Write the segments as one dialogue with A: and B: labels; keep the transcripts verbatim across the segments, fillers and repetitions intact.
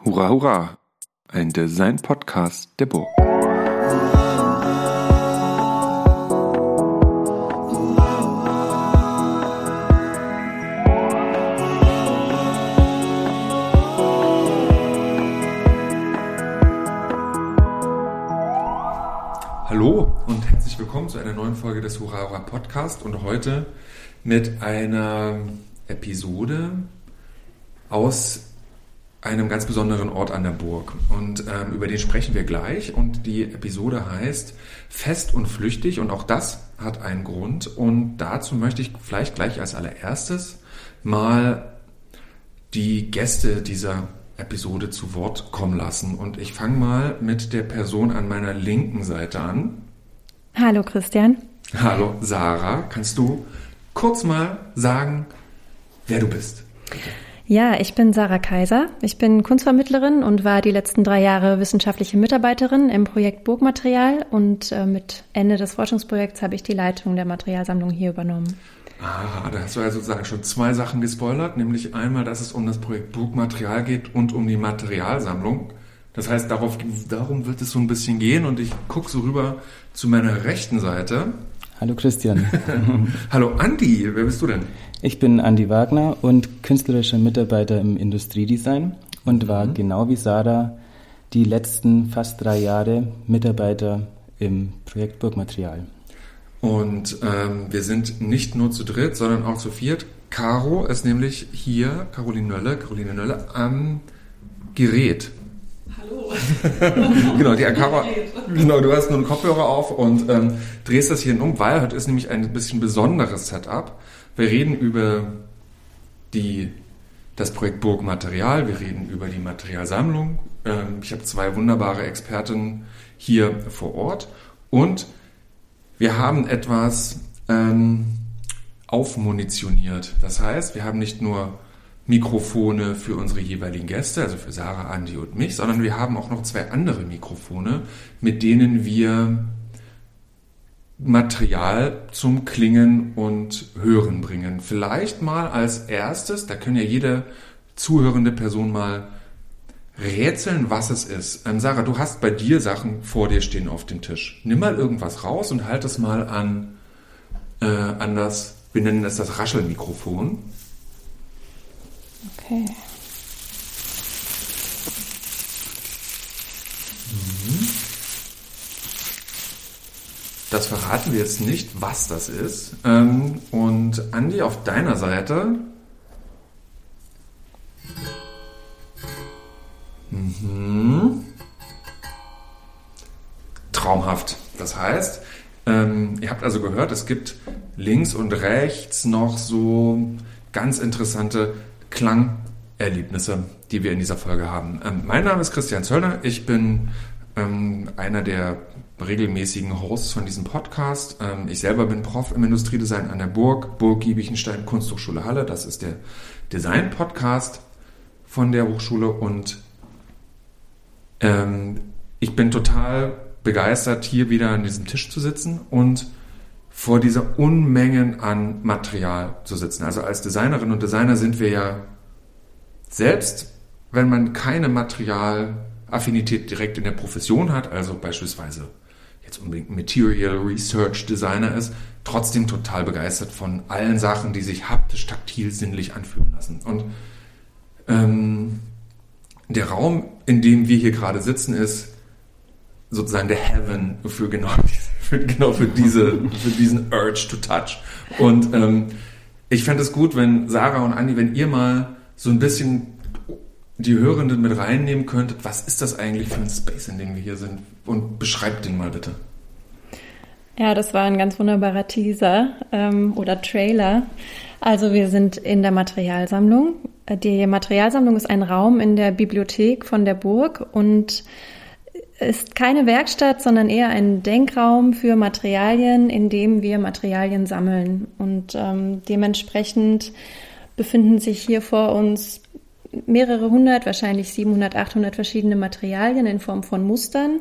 A: Hurra, hurra! Ein Design-Podcast der Burg. Hallo und herzlich willkommen zu einer neuen Folge des Hurra, hurra Podcast und heute mit einer Episode aus einem ganz besonderen Ort an der Burg. Und ähm, über den sprechen wir gleich. Und die Episode heißt Fest und flüchtig. Und auch das hat einen Grund. Und dazu möchte ich vielleicht gleich als allererstes mal die Gäste dieser Episode zu Wort kommen lassen. Und ich fange mal mit der Person an meiner linken Seite an.
B: Hallo Christian.
A: Hallo Sarah. Kannst du kurz mal sagen, wer du bist? Bitte.
B: Ja, ich bin Sarah Kaiser. Ich bin Kunstvermittlerin und war die letzten drei Jahre wissenschaftliche Mitarbeiterin im Projekt Burgmaterial und äh, mit Ende des Forschungsprojekts habe ich die Leitung der Materialsammlung hier übernommen.
A: Ah, da hast du also sozusagen schon zwei Sachen gespoilert, nämlich einmal, dass es um das Projekt Burgmaterial geht und um die Materialsammlung. Das heißt, darauf, darum wird es so ein bisschen gehen und ich gucke so rüber zu meiner rechten Seite.
C: Hallo Christian.
A: Hallo Andi, wer bist du denn?
C: Ich bin Andi Wagner und künstlerischer Mitarbeiter im Industriedesign und war mhm. genau wie Sarah die letzten fast drei Jahre Mitarbeiter im Projekt Burgmaterial.
A: Und ähm, wir sind nicht nur zu dritt, sondern auch zu viert. Caro ist nämlich hier, Caroline Nölle, Caroline Nölle am Gerät.
D: Hallo.
A: Genau, die Caro, genau, du hast nur einen Kopfhörer auf und ähm, drehst das hier um, weil heute ist nämlich ein bisschen besonderes Setup. Wir reden über die, das Projekt Burgmaterial, wir reden über die Materialsammlung. Ähm, ich habe zwei wunderbare Experten hier vor Ort und wir haben etwas ähm, aufmunitioniert. Das heißt, wir haben nicht nur Mikrofone für unsere jeweiligen Gäste, also für Sarah, Andi und mich, sondern wir haben auch noch zwei andere Mikrofone, mit denen wir Material zum Klingen und Hören bringen. Vielleicht mal als erstes, da können ja jede zuhörende Person mal rätseln, was es ist. Ähm, Sarah, du hast bei dir Sachen vor dir stehen auf dem Tisch. Nimm mal irgendwas raus und halt es mal an, äh, an das, wir nennen es das Raschelmikrofon.
B: Okay.
A: Das verraten wir jetzt nicht, was das ist. Und Andi, auf deiner Seite. Mhm. Traumhaft. Das heißt, ähm, ihr habt also gehört, es gibt links und rechts noch so ganz interessante Klangerlebnisse, die wir in dieser Folge haben. Ähm, mein Name ist Christian Zöllner. Ich bin ähm, einer der regelmäßigen Hosts von diesem Podcast. Ähm, ich selber bin Prof im Industriedesign an der Burg, Burg Giebichenstein Kunsthochschule Halle. Das ist der Design-Podcast von der Hochschule und ähm, ich bin total begeistert, hier wieder an diesem Tisch zu sitzen und vor dieser Unmengen an Material zu sitzen. Also als Designerin und Designer sind wir ja selbst, wenn man keine Materialaffinität direkt in der Profession hat, also beispielsweise jetzt unbedingt Material Research Designer ist, trotzdem total begeistert von allen Sachen, die sich haptisch, taktil, sinnlich anfühlen lassen. Und ähm, der Raum, in dem wir hier gerade sitzen, ist sozusagen der Heaven für genau, für, genau für, diese, für diesen Urge to touch. Und ähm, ich fände es gut, wenn Sarah und Andi, wenn ihr mal so ein bisschen die Hörenden mit reinnehmen könntet, was ist das eigentlich für ein Space, in dem wir hier sind? Und beschreibt den mal bitte.
B: Ja, das war ein ganz wunderbarer Teaser ähm, oder Trailer. Also wir sind in der Materialsammlung. Die Materialsammlung ist ein Raum in der Bibliothek von der Burg und ist keine Werkstatt, sondern eher ein Denkraum für Materialien, in dem wir Materialien sammeln. Und ähm, dementsprechend befinden sich hier vor uns mehrere hundert, wahrscheinlich siebenhundert, achthundert verschiedene Materialien in Form von Mustern,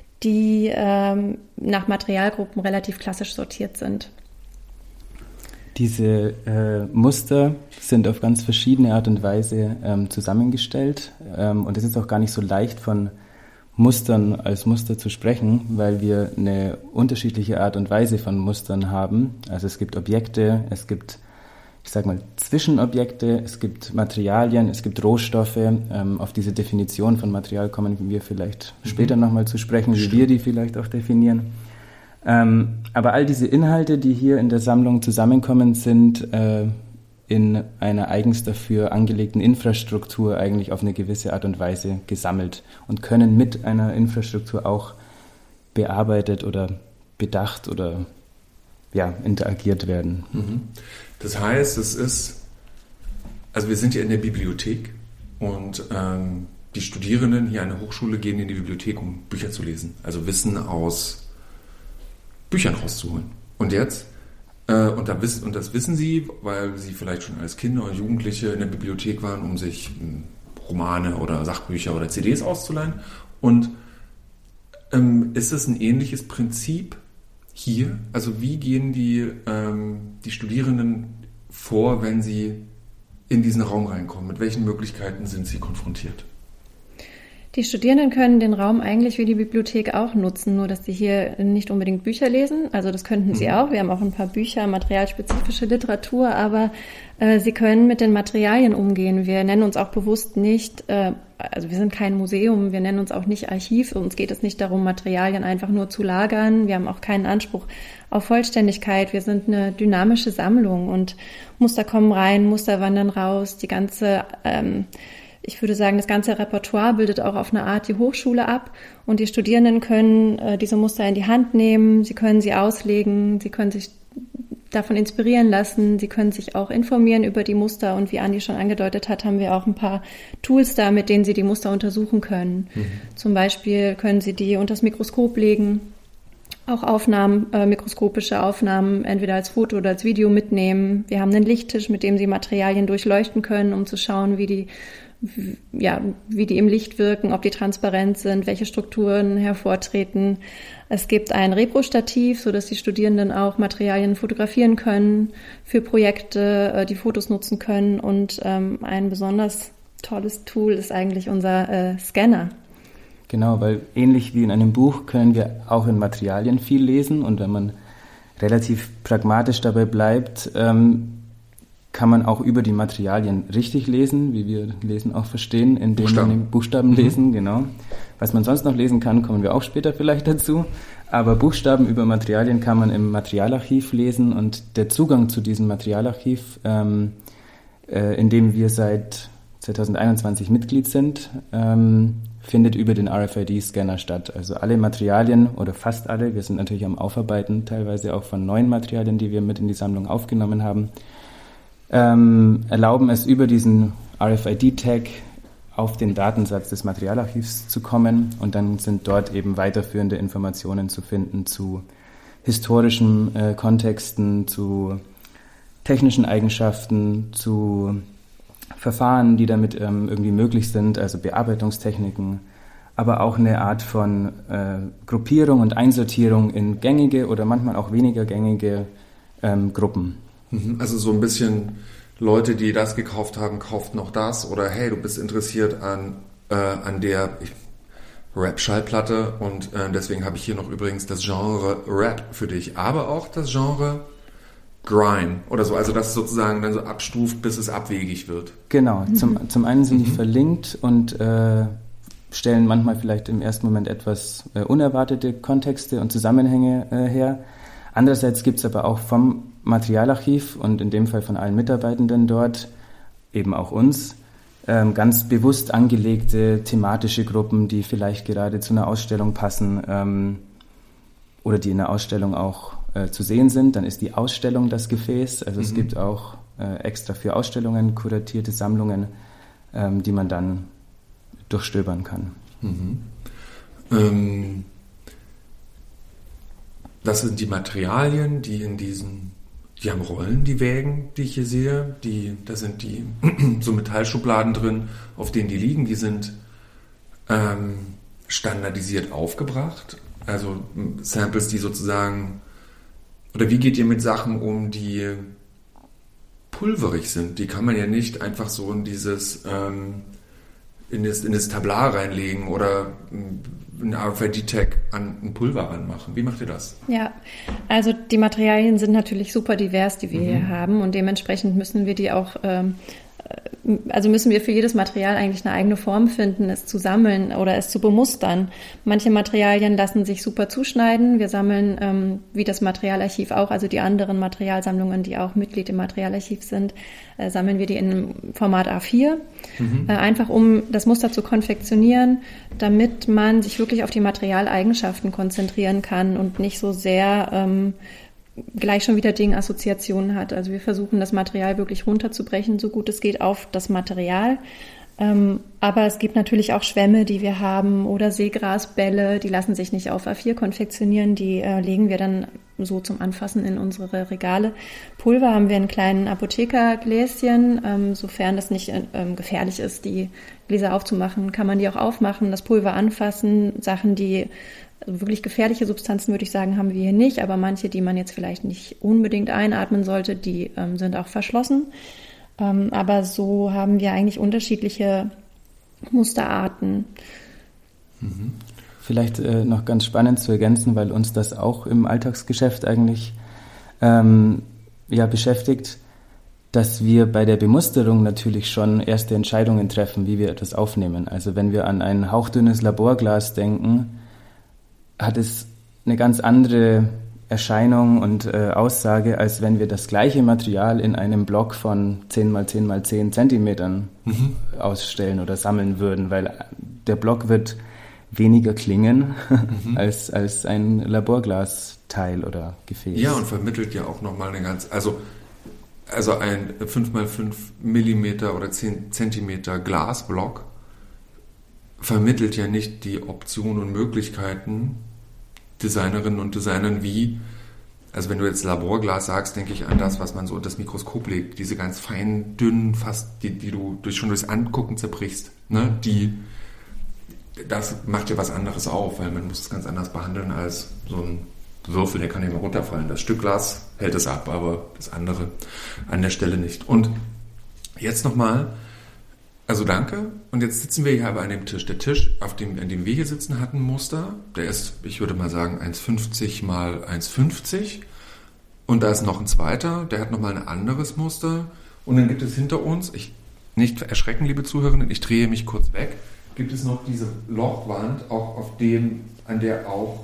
B: die ähm, nach Materialgruppen relativ klassisch sortiert sind.
C: Diese äh, Muster sind auf ganz verschiedene Art und Weise ähm, zusammengestellt. Ähm, und es ist auch gar nicht so leicht, von Mustern als Muster zu sprechen, weil wir eine unterschiedliche Art und Weise von Mustern haben. Also es gibt Objekte, es gibt, ich sag mal, Zwischenobjekte, es gibt Materialien, es gibt Rohstoffe. Ähm, auf diese Definition von Material kommen wir vielleicht mhm. später nochmal zu sprechen, wie wir die vielleicht auch definieren. Ähm, aber all diese Inhalte, die hier in der Sammlung zusammenkommen, sind äh, in einer eigens dafür angelegten Infrastruktur eigentlich auf eine gewisse Art und Weise gesammelt und können mit einer Infrastruktur auch bearbeitet oder bedacht oder ja, interagiert werden.
A: Mhm. Das heißt, es ist, also wir sind ja in der Bibliothek und ähm, die Studierenden hier an der Hochschule gehen in die Bibliothek, um Bücher zu lesen, also Wissen aus Büchern rauszuholen. Und jetzt, äh, und, da wiss, und das wissen sie, weil sie vielleicht schon als Kinder und Jugendliche in der Bibliothek waren, um sich ähm, Romane oder Sachbücher oder C Ds auszuleihen. Und ähm, ist es ein ähnliches Prinzip hier? Also wie gehen die, ähm, die Studierenden vor, wenn sie in diesen Raum reinkommen? Mit welchen Möglichkeiten sind sie konfrontiert?
B: Die Studierenden können den Raum eigentlich wie die Bibliothek auch nutzen, nur dass sie hier nicht unbedingt Bücher lesen. Also das könnten sie auch. Wir haben auch ein paar Bücher, materialspezifische Literatur, aber äh, sie können mit den Materialien umgehen. Wir nennen uns auch bewusst nicht, äh, also wir sind kein Museum, wir nennen uns auch nicht Archiv. Uns geht es nicht darum, Materialien einfach nur zu lagern. Wir haben auch keinen Anspruch auf Vollständigkeit. Wir sind eine dynamische Sammlung und Muster kommen rein, Muster wandern raus. Die ganze ähm, Ich würde sagen, das ganze Repertoire bildet auch auf eine Art die Hochschule ab und die Studierenden können äh, diese Muster in die Hand nehmen, sie können sie auslegen, sie können sich davon inspirieren lassen, sie können sich auch informieren über die Muster und wie Andi schon angedeutet hat, haben wir auch ein paar Tools da, mit denen sie die Muster untersuchen können. Mhm. Zum Beispiel können sie die unter das Mikroskop legen, auch Aufnahmen, äh, mikroskopische Aufnahmen, entweder als Foto oder als Video mitnehmen. Wir haben einen Lichttisch, mit dem sie Materialien durchleuchten können, um zu schauen, wie die ja, wie die im Licht wirken, ob die transparent sind, welche Strukturen hervortreten. Es gibt ein Repro-Stativ, sodass die Studierenden auch Materialien fotografieren können, für Projekte die Fotos nutzen können. Und ähm, ein besonders tolles Tool ist eigentlich unser äh, Scanner.
C: Genau, weil ähnlich wie in einem Buch können wir auch in Materialien viel lesen. Und wenn man relativ pragmatisch dabei bleibt, ähm, kann man auch über die Materialien richtig lesen, wie wir Lesen auch verstehen, indem Buchstaben. man Buchstaben mhm. lesen, genau. Was man sonst noch lesen kann, kommen wir auch später vielleicht dazu. Aber Buchstaben über Materialien kann man im Materialarchiv lesen und der Zugang zu diesem Materialarchiv, ähm, äh, in dem wir seit zwanzig einundzwanzig Mitglied sind, ähm, findet über den R F I D-Scanner statt. Also alle Materialien oder fast alle, wir sind natürlich am Aufarbeiten, teilweise auch von neuen Materialien, die wir mit in die Sammlung aufgenommen haben, Ähm, erlauben es über diesen R F I D-Tag auf den Datensatz des Materialarchivs zu kommen und dann sind dort eben weiterführende Informationen zu finden zu historischen äh, Kontexten, zu technischen Eigenschaften, zu Verfahren, die damit ähm, irgendwie möglich sind, also Bearbeitungstechniken, aber auch eine Art von äh, Gruppierung und Einsortierung in gängige oder manchmal auch weniger gängige ähm, Gruppen.
A: Also so ein bisschen Leute, die das gekauft haben, kaufen noch das oder hey, du bist interessiert an, äh, an der Rap-Schallplatte und äh, deswegen habe ich hier noch übrigens das Genre Rap für dich, aber auch das Genre Grime oder so, also das sozusagen dann so abstuft, bis es abwegig wird.
C: Genau, mhm. zum, zum einen sind mhm. die verlinkt und äh, stellen manchmal vielleicht im ersten Moment etwas äh, unerwartete Kontexte und Zusammenhänge äh, her. Andererseits gibt es aber auch vom Materialarchiv und in dem Fall von allen Mitarbeitenden dort, eben auch uns, ähm, ganz bewusst angelegte thematische Gruppen, die vielleicht gerade zu einer Ausstellung passen ähm, oder die in der Ausstellung auch äh, zu sehen sind. Dann ist die Ausstellung das Gefäß. Also mhm. es gibt auch äh, extra für Ausstellungen kuratierte Sammlungen, ähm, die man dann durchstöbern kann.
A: Mhm. Ähm, das sind die Materialien, die in diesen Die haben Rollen, die Wägen, die ich hier sehe. Die, da sind die so Metallschubladen drin, auf denen die liegen. Die sind ähm, standardisiert aufgebracht. Also Samples, die sozusagen... Oder wie geht ihr mit Sachen um, die pulverig sind. Die kann man ja nicht einfach so in dieses ähm, in das, in das Tablar reinlegen oder ein R F I D-Tag an ein Pulver ranmachen. Wie macht ihr das?
B: Ja, also die Materialien sind natürlich super divers, die wir
A: Mhm.
B: hier haben, und dementsprechend müssen wir die auch, ähm, also müssen wir für jedes Material eigentlich eine eigene Form finden, es zu sammeln oder es zu bemustern. Manche Materialien lassen sich super zuschneiden. Wir sammeln, ähm, wie das Materialarchiv auch, also die anderen Materialsammlungen, die auch Mitglied im Materialarchiv sind, äh, sammeln wir die in Format A vier,
A: Mhm.
B: äh, einfach um das Muster zu konfektionieren, damit man sich wirklich auf die Materialeigenschaften konzentrieren kann und nicht so sehr ähm, gleich schon wieder Ding-Assoziationen hat. Also wir versuchen, das Material wirklich runterzubrechen, so gut es geht, auf das Material. Ähm, aber es gibt natürlich auch Schwämme, die wir haben, oder Seegrasbälle, die lassen sich nicht auf A vier konfektionieren, die äh, legen wir dann so zum Anfassen in unsere Regale. Pulver haben wir in kleinen Apothekergläschen, ähm, sofern das nicht ähm, gefährlich ist, die Gläser aufzumachen, kann man die auch aufmachen, das Pulver anfassen. Sachen, die also wirklich gefährliche Substanzen, würde ich sagen, haben wir hier nicht, aber manche, die man jetzt vielleicht nicht unbedingt einatmen sollte, die ähm, sind auch verschlossen. Ähm, aber so haben wir eigentlich unterschiedliche Musterarten.
A: Mhm.
C: Vielleicht äh, noch ganz spannend zu ergänzen, weil uns das auch im Alltagsgeschäft eigentlich ähm, ja, beschäftigt, dass wir bei der Bemusterung natürlich schon erste Entscheidungen treffen, wie wir etwas aufnehmen. Also wenn wir an ein hauchdünnes Laborglas denken, hat es eine ganz andere Erscheinung und äh, Aussage, als wenn wir das gleiche Material in einem Block von zehn mal zehn mal zehn Zentimetern
A: Mhm.
C: ausstellen oder sammeln würden, weil der Block wird weniger klingen
A: Mhm.
C: als, als ein Laborglasteil oder Gefäß.
A: Ja, und vermittelt ja auch nochmal eine ganz, also, also ein fünf mal fünf Millimeter oder zehn Zentimeter Glasblock vermittelt ja nicht die Optionen und Möglichkeiten Designerinnen und Designern wie, also wenn du jetzt Laborglas sagst, denke ich an das, was man so unter das Mikroskop legt, diese ganz feinen, dünnen, fast, die, die du durch, schon durchs Angucken zerbrichst, ne, die, das macht ja was anderes auf, weil man muss es ganz anders behandeln als so ein Würfel, der kann ja mal runterfallen. Das Stück Glas hält es ab, aber das andere an der Stelle nicht. Und jetzt nochmal, also danke. Und jetzt sitzen wir hier aber an dem Tisch. Der Tisch, auf dem, an dem wir hier sitzen, hat ein Muster. Der ist, ich würde mal sagen, eins fünfzig mal eins fünfzig. Und da ist noch ein zweiter, der hat nochmal ein anderes Muster. Und dann gibt es hinter uns, ich nicht erschrecken, liebe Zuhörerinnen, ich drehe mich kurz weg, gibt es noch diese Lochwand, auch auf dem, an der auch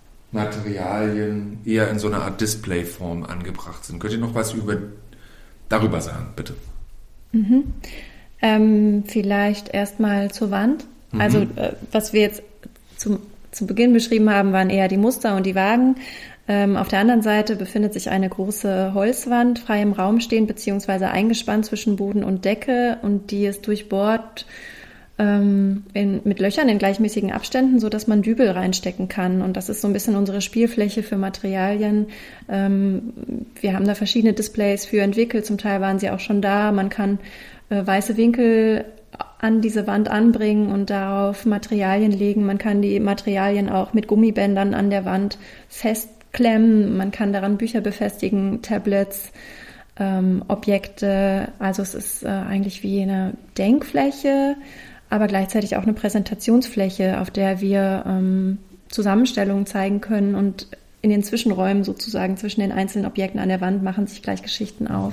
A: Materialien eher in so einer Art Displayform angebracht sind. Könnt ihr noch was über, darüber sagen, bitte?
B: Mhm. Ähm, vielleicht erstmal zur Wand.
A: Mhm.
B: Also äh, was wir jetzt zum, zu Beginn beschrieben haben, waren eher die Muster und die Wagen. Ähm, auf der anderen Seite befindet sich eine große Holzwand, frei im Raum stehend, beziehungsweise eingespannt zwischen Boden und Decke, und die ist durchbohrt ähm, in, mit Löchern in gleichmäßigen Abständen, so dass man Dübel reinstecken kann. Und das ist so ein bisschen unsere Spielfläche für Materialien. Ähm, wir haben da verschiedene Displays für entwickelt, zum Teil waren sie auch schon da. Man kann äh, weiße Winkel an diese Wand anbringen und darauf Materialien legen. Man kann die Materialien auch mit Gummibändern an der Wand festklemmen. Man kann daran Bücher befestigen, Tablets, ähm, Objekte. Also es ist äh, eigentlich wie eine Denkfläche, aber gleichzeitig auch eine Präsentationsfläche, auf der wir ähm, Zusammenstellungen zeigen können, und in den Zwischenräumen sozusagen zwischen den einzelnen Objekten an der Wand machen sich gleich Geschichten auf.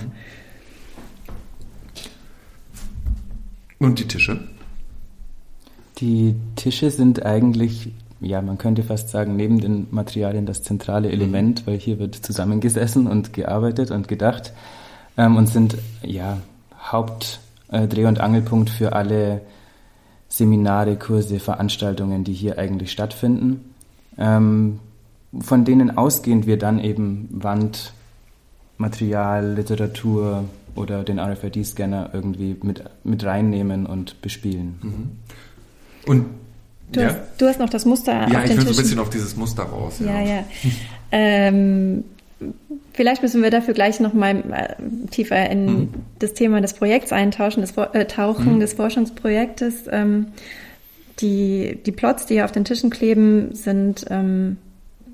A: Und die Tische?
C: Die Tische sind eigentlich, ja, man könnte fast sagen, neben den Materialien das zentrale Element, weil hier wird zusammengesessen und gearbeitet und gedacht, ähm, und sind, ja, Hauptdreh- und Angelpunkt für alle Seminare, Kurse, Veranstaltungen, die hier eigentlich stattfinden, ähm, von denen ausgehend wir dann eben Wandmaterial, Literatur oder den R F I D-Scanner irgendwie mit, mit reinnehmen und bespielen.
A: Mhm. Und
B: Du,
A: ja?
B: hast, du hast noch das Muster
A: Ja,
B: auf den
A: ich will so ein
B: Tischen.
A: bisschen auf dieses Muster raus.
B: Ja, ja. ähm, vielleicht müssen wir dafür gleich noch mal äh, tiefer in
A: Mhm.
B: das Thema des Projekts eintauchen, des, äh, Tauchen
A: Mhm.
B: des Forschungsprojektes. Ähm, die, die Plots, die hier auf den Tischen kleben, sind ähm,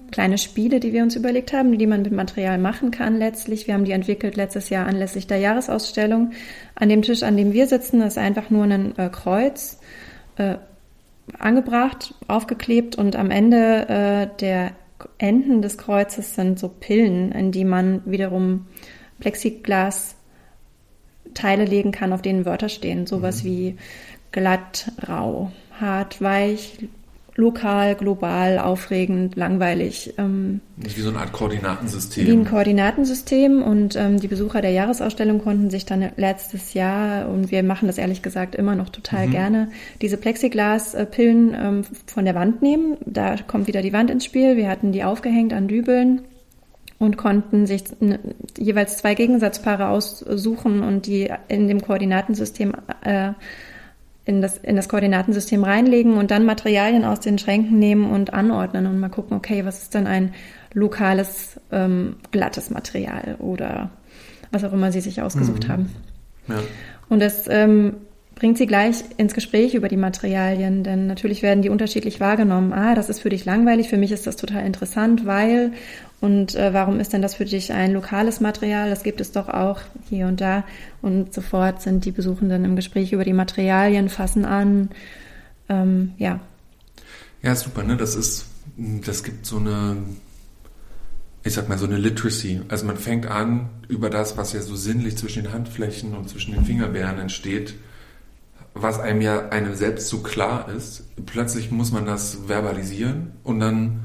B: kleine Spiele, die wir uns überlegt haben, die man mit Material machen kann letztlich. Wir haben die entwickelt letztes Jahr anlässlich der Jahresausstellung. An dem Tisch, an dem wir sitzen, ist einfach nur ein äh, Kreuz äh, angebracht, aufgeklebt und am Ende äh, der Enden des Kreuzes sind so Pillen, in die man wiederum Plexiglas Teile legen kann, auf denen Wörter stehen. Sowas mhm. wie glatt, rau, hart, weich, lokal, global, aufregend, langweilig. Ähm,
A: Nicht wie so eine Art Koordinatensystem.
B: Wie ein Koordinatensystem und ähm, die Besucher der Jahresausstellung konnten sich dann letztes Jahr, und wir machen das ehrlich gesagt immer noch total mhm. gerne, diese Plexiglaspillen ähm, von der Wand nehmen. Da kommt wieder die Wand ins Spiel. Wir hatten die aufgehängt an Dübeln und konnten sich jeweils zwei Gegensatzpaare aussuchen und die in dem Koordinatensystem äh, in das, in das Koordinatensystem reinlegen und dann Materialien aus den Schränken nehmen und anordnen und mal gucken, okay, was ist denn ein lokales, ähm, glattes Material oder was auch immer sie sich ausgesucht mhm. haben.
A: Ja.
B: Und das ähm, bringt sie gleich ins Gespräch über die Materialien, denn natürlich werden die unterschiedlich wahrgenommen. Ah, das ist für dich langweilig, für mich ist das total interessant, weil... Und äh, warum ist denn das für dich ein lokales Material? Das gibt es doch auch hier und da. Und sofort sind die Besuchenden im Gespräch über die Materialien, fassen an. Ähm, ja.
A: Ja, super, ne? Das ist, das gibt so eine, ich sag mal, so eine Literacy. Also man fängt an, über das, was ja so sinnlich zwischen den Handflächen und zwischen den Fingerbeeren entsteht, was einem ja einem selbst so klar ist. Plötzlich muss man das verbalisieren und dann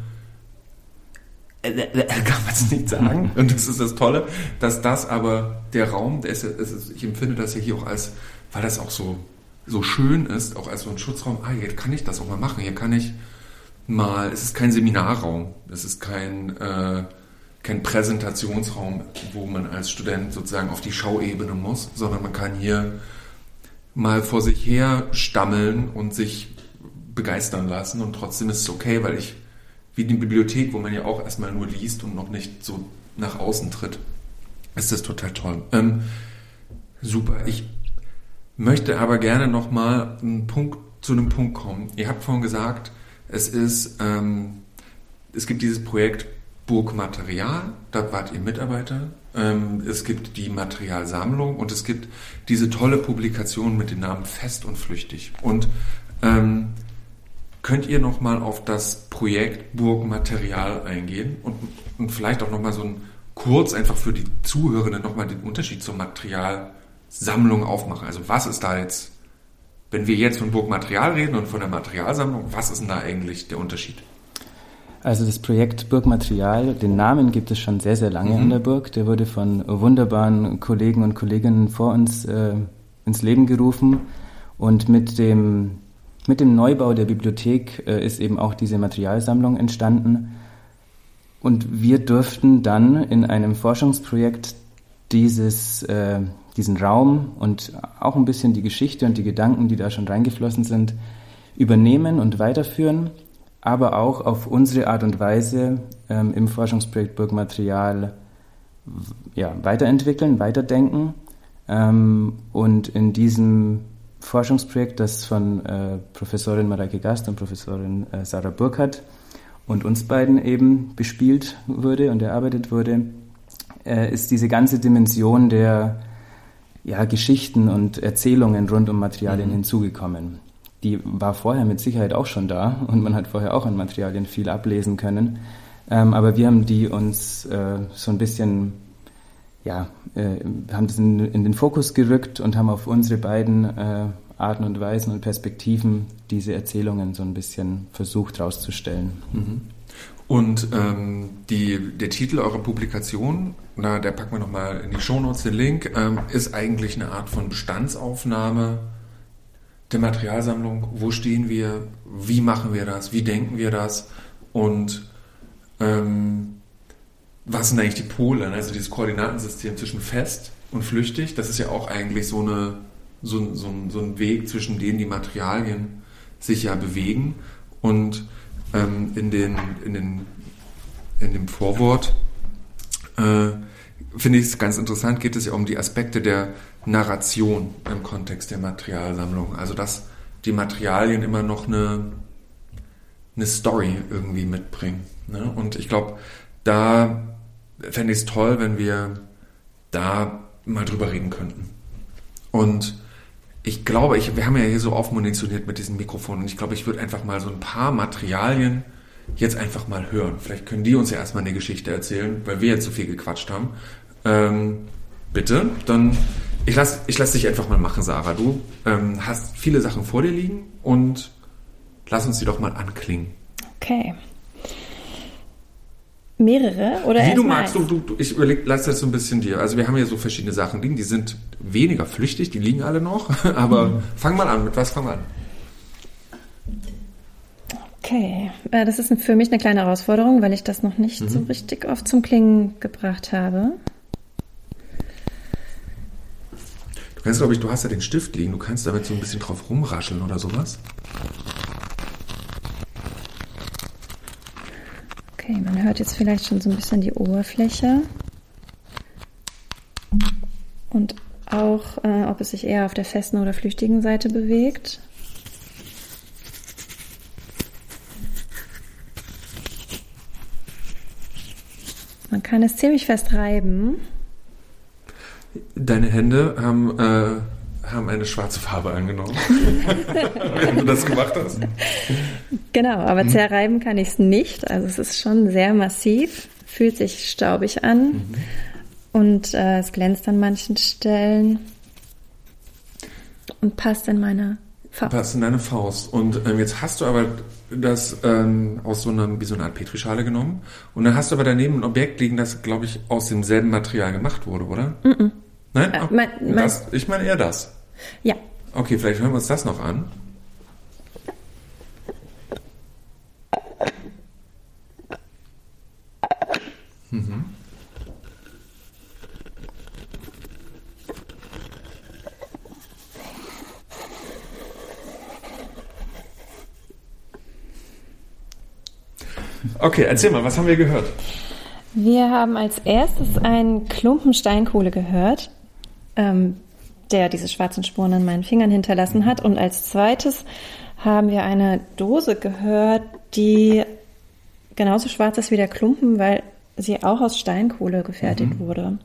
A: kann man es nicht sagen. Und das ist das Tolle, dass das aber der Raum, der ist, ist, ich empfinde das ja hier auch als, weil das auch so, so schön ist, auch als so ein Schutzraum, ah, hier kann ich das auch mal machen, hier kann ich mal, es ist kein Seminarraum, es ist kein, äh, kein Präsentationsraum, wo man als Student sozusagen auf die Schauebene muss, sondern man kann hier mal vor sich her stammeln und sich begeistern lassen und trotzdem ist es okay, weil ich wie die Bibliothek, wo man ja auch erstmal nur liest und noch nicht so nach außen tritt, ist das total toll. Ähm, super. Ich möchte aber gerne nochmal einen Punkt, zu einem Punkt kommen. Ihr habt vorhin gesagt, es ist, ähm, es gibt dieses Projekt Burgmaterial, da wart ihr Mitarbeiter. Ähm, es gibt die Materialsammlung und es gibt diese tolle Publikation mit dem Namen Fest und Flüchtig. Und ähm, könnt ihr nochmal auf das Projekt Burgmaterial eingehen und, und vielleicht auch nochmal so ein kurz einfach für die Zuhörenden nochmal den Unterschied zur Materialsammlung aufmachen? Also was ist da jetzt, wenn wir jetzt von Burgmaterial reden und von der Materialsammlung, was ist denn da eigentlich der Unterschied?
C: Also das Projekt Burgmaterial, den Namen gibt es schon sehr, sehr lange mhm. an der Burg. Der wurde von wunderbaren Kollegen und Kolleginnen vor uns äh, ins Leben gerufen und mit dem Mit dem Neubau der Bibliothek äh, ist eben auch diese Materialsammlung entstanden und wir durften dann in einem Forschungsprojekt dieses, äh, diesen Raum und auch ein bisschen die Geschichte und die Gedanken, die da schon reingeflossen sind, übernehmen und weiterführen, aber auch auf unsere Art und Weise ähm, im Forschungsprojekt Burgmaterial ja, weiterentwickeln, weiterdenken ähm, und in diesem Forschungsprojekt, das von äh, Professorin Mareike Gast und Professorin äh, Sarah Burkhardt und uns beiden eben bespielt wurde und erarbeitet wurde, äh, ist diese ganze Dimension der ja, Geschichten und Erzählungen rund um Materialien mhm. hinzugekommen. Die war vorher mit Sicherheit auch schon da und man hat vorher auch an Materialien viel ablesen können, ähm, aber wir haben die uns äh, so ein bisschen ja, äh, haben das in, in den Fokus gerückt und haben auf unsere beiden äh, Arten und Weisen und Perspektiven diese Erzählungen so ein bisschen versucht rauszustellen.
A: Mhm. Und ähm, die, der Titel eurer Publikation, na, der packen wir nochmal in die Shownotes, den Link, ähm, ist eigentlich eine Art von Bestandsaufnahme der Materialsammlung. Wo stehen wir? Wie machen wir das? Wie denken wir das? Und ähm, was sind eigentlich die Pole? Also dieses Koordinatensystem zwischen fest und flüchtig, das ist ja auch eigentlich so, eine, so, so, so ein Weg, zwischen denen die Materialien sich ja bewegen. Und ähm, in, den, in, den, in dem Vorwort äh, finde ich es ganz interessant, geht es ja um die Aspekte der Narration im Kontext der Materialsammlung. Also dass die Materialien immer noch eine eine Story irgendwie mitbringen. Ne? Und ich glaube, da fände ich es toll, wenn wir da mal drüber reden könnten. Und ich glaube, ich, wir haben ja hier so aufmunitioniert mit diesem Mikrofon und ich glaube, ich würde einfach mal so ein paar Materialien jetzt einfach mal hören. Vielleicht können die uns ja erstmal eine Geschichte erzählen, weil wir jetzt so viel gequatscht haben. Ähm, bitte, dann ich lass, ich lass dich einfach mal machen, Sarah. Du ähm, hast viele Sachen vor dir liegen und lass uns die doch mal anklingen.
B: Okay. Mehrere oder
A: Wie
B: erst
A: du
B: mal
A: magst, du, du, du, ich überleg, lass das so ein bisschen dir. Also wir haben hier so verschiedene Sachen liegen, die sind weniger flüchtig, die liegen alle noch, aber mhm. fang mal an, mit was fang mal an?
B: Okay, das ist für mich eine kleine Herausforderung, weil ich das noch nicht mhm. so richtig oft zum Klingen gebracht habe.
A: Du kannst, glaube ich, du hast ja den Stift liegen, du kannst damit so ein bisschen drauf rumrascheln oder sowas.
B: Okay, man hört jetzt vielleicht schon so ein bisschen die Oberfläche und auch, äh, ob es sich eher auf der festen oder flüchtigen Seite bewegt. Man kann es ziemlich fest reiben.
A: Deine Hände haben, äh, haben eine schwarze Farbe angenommen, wenn du das gemacht hast.
B: Genau, aber mhm. zerreiben kann ich es nicht. Also es ist schon sehr massiv, fühlt sich staubig an mhm. und äh, es glänzt an manchen Stellen und passt in meine Faust.
A: Passt in deine Faust. Und ähm, jetzt hast du aber das ähm, aus so einer, wie so einer Art Petrischale genommen und dann hast du aber daneben ein Objekt liegen, das, glaube ich, aus demselben Material gemacht wurde, oder?
B: Mhm.
A: Nein?
B: Äh, mein, mein,
A: das, ich meine eher das.
B: Ja.
A: Okay, vielleicht hören wir uns das noch an. Mhm. Okay, erzähl mal, was haben wir gehört?
B: Wir haben als erstes einen Klumpen Steinkohle gehört, ähm, der diese schwarzen Spuren an meinen Fingern hinterlassen hat. Und als zweites haben wir eine Dose gehört, die genauso schwarz ist wie der Klumpen, weil sie auch aus Steinkohle gefertigt mhm. wurde.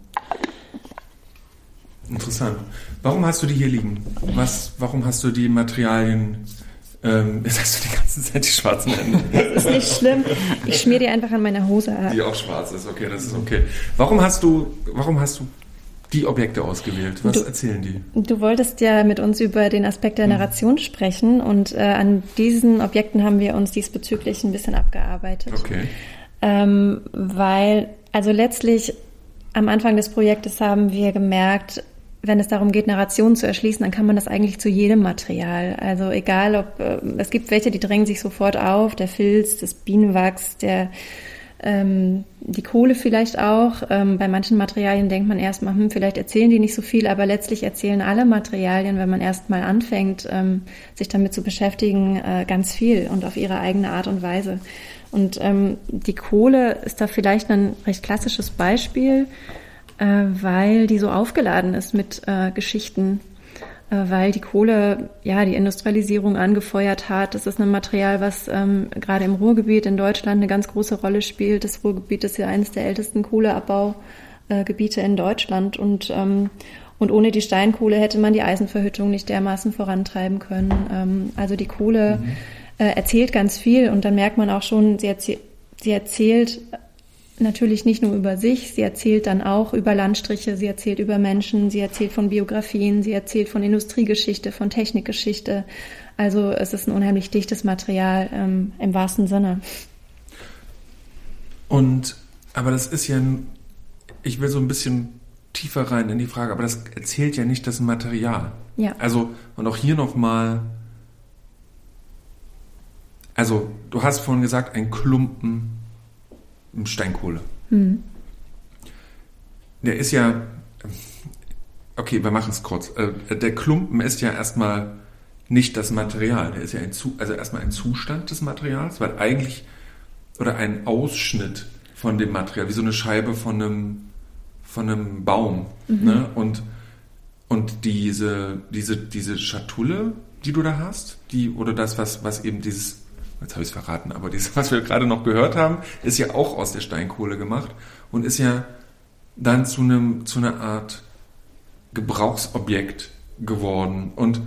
A: Interessant. Warum hast du die hier liegen? Was, warum hast du die Materialien... Ähm, jetzt hast du die ganze Zeit die schwarzen Hände.
B: Das ist nicht schlimm. Ich schmier die einfach an meine Hose ab.
A: Die auch schwarz ist, okay, das ist okay. Warum hast du, warum hast du die Objekte ausgewählt? Was du, erzählen die?
B: Du wolltest ja mit uns über den Aspekt der Narration hm. sprechen und äh, an diesen Objekten haben wir uns diesbezüglich ein bisschen abgearbeitet.
A: Okay.
B: Ähm, weil, also letztlich am Anfang des Projektes haben wir gemerkt, wenn es darum geht, Narrationen zu erschließen, dann kann man das eigentlich zu jedem Material. Also egal, ob äh, es gibt welche, die drängen sich sofort auf, der Filz, das Bienenwachs, der ähm, die Kohle vielleicht auch. Ähm, bei manchen Materialien denkt man erstmal, hm, vielleicht erzählen die nicht so viel, aber letztlich erzählen alle Materialien, wenn man erstmal anfängt, ähm, sich damit zu beschäftigen, äh, ganz viel und auf ihre eigene Art und Weise. Und ähm, die Kohle ist da vielleicht ein recht klassisches Beispiel, weil die so aufgeladen ist mit äh, Geschichten, äh, weil die Kohle ja die Industrialisierung angefeuert hat. Das ist ein Material, was ähm, gerade im Ruhrgebiet in Deutschland eine ganz große Rolle spielt. Das Ruhrgebiet ist ja eines der ältesten Kohleabbaugebiete äh, in Deutschland und ähm, und ohne die Steinkohle hätte man die Eisenverhüttung nicht dermaßen vorantreiben können. Ähm, also die Kohle mhm. äh, erzählt ganz viel und dann merkt man auch schon, sie, erzäh- sie erzählt natürlich nicht nur über sich, sie erzählt dann auch über Landstriche, sie erzählt über Menschen, sie erzählt von Biografien, sie erzählt von Industriegeschichte, von Technikgeschichte. Also es ist ein unheimlich dichtes Material ähm, im wahrsten Sinne.
A: Und, aber das ist ja, ich will so ein bisschen tiefer rein in die Frage, aber das erzählt ja nicht das Material.
B: Ja.
A: Also, und auch hier nochmal, also du hast vorhin gesagt, ein Klumpen Steinkohle. Hm. Der ist ja, okay, wir machen es kurz. Der Klumpen ist ja erstmal nicht das Material. Der ist ja ein, also erstmal ein Zustand des Materials, weil eigentlich, oder ein Ausschnitt von dem Material, wie so eine Scheibe von einem, von einem Baum. Mhm. Ne? Und, und diese, diese, diese Schatulle, die du da hast, die, oder das, was, was eben dieses jetzt habe ich es verraten, aber dieses, was wir gerade noch gehört haben, ist ja auch aus der Steinkohle gemacht und ist ja dann zu einem, zu einer Art Gebrauchsobjekt geworden. Und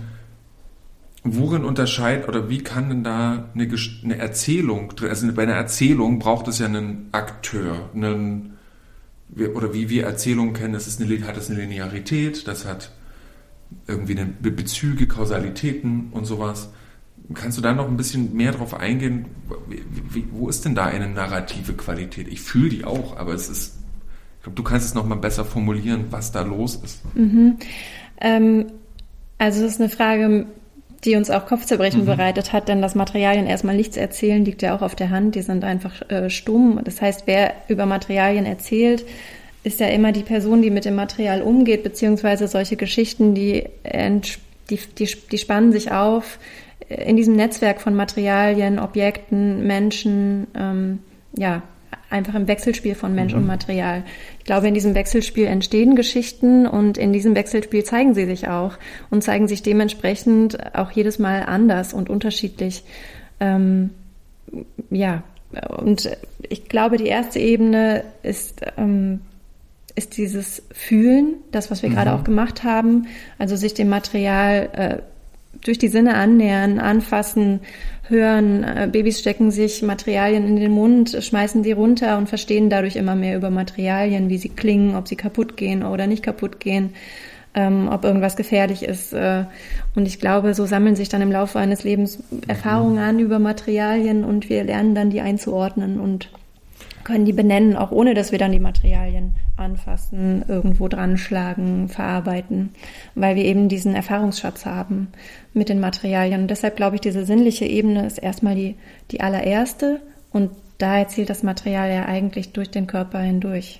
A: worin unterscheidet oder wie kann denn da eine, eine Erzählung, also bei einer Erzählung braucht es ja einen Akteur, einen, oder wie wir Erzählungen kennen, das ist eine, hat das eine Linearität, das hat irgendwie eine Bezüge, Kausalitäten und sowas. Kannst du da noch ein bisschen mehr drauf eingehen? Wie, wie, wo ist denn da eine narrative Qualität? Ich fühle die auch, aber es ist, ich glaube, du kannst es noch mal besser formulieren, was da los ist.
B: Mhm. Ähm, also das ist eine Frage, die uns auch Kopfzerbrechen mhm. bereitet hat, denn dass Materialien erstmal nichts erzählen, liegt ja auch auf der Hand. Die sind einfach äh, stumm. Das heißt, wer über Materialien erzählt, ist ja immer die Person, die mit dem Material umgeht, beziehungsweise solche Geschichten, die, die, die, die spannen sich auf in diesem Netzwerk von Materialien, Objekten, Menschen, ähm, ja, einfach im Wechselspiel von Mensch mhm. und Material. Ich glaube, in diesem Wechselspiel entstehen Geschichten und in diesem Wechselspiel zeigen sie sich auch und zeigen sich dementsprechend auch jedes Mal anders und unterschiedlich. Ähm, ja, und ich glaube, die erste Ebene ist, ähm, ist dieses Fühlen, das, was wir mhm. gerade auch gemacht haben, also sich dem Material äh, durch die Sinne annähern, anfassen, hören. Äh, Babys stecken sich Materialien in den Mund, schmeißen die runter und verstehen dadurch immer mehr über Materialien, wie sie klingen, ob sie kaputt gehen oder nicht kaputt gehen, ähm, ob irgendwas gefährlich ist. Äh, und ich glaube, so sammeln sich dann im Laufe eines Lebens Erfahrungen an über Materialien und wir lernen dann, die einzuordnen und können die benennen, auch ohne, dass wir dann die Materialien anfassen, irgendwo dran schlagen, verarbeiten, weil wir eben diesen Erfahrungsschatz haben mit den Materialien. Und deshalb glaube ich, diese sinnliche Ebene ist erstmal die, die allererste und da erzählt das Material ja eigentlich durch den Körper hindurch.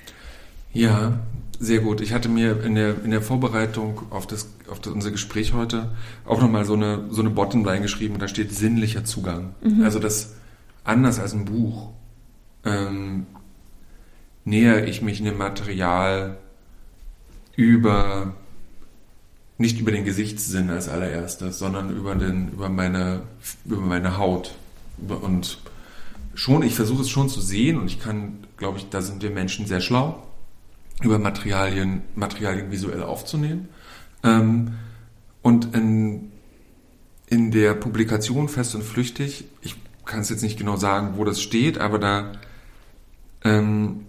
A: Ja, sehr gut. Ich hatte mir in der, in der Vorbereitung auf, das, auf das, unser Gespräch heute auch nochmal so eine, so eine Bottomline geschrieben, da steht sinnlicher Zugang. Mhm. Also das anders als ein Buch. Ähm, nähere ich mich einem Material über, nicht über den Gesichtssinn als allererstes, sondern über den, über meine, über meine Haut. Und schon, ich versuche es schon zu sehen und ich kann, glaube ich, da sind wir Menschen sehr schlau, über Materialien, Materialien visuell aufzunehmen. Ähm, und in, in der Publikation Fest und Flüchtig, ich kann es jetzt nicht genau sagen, wo das steht, aber da Ähm,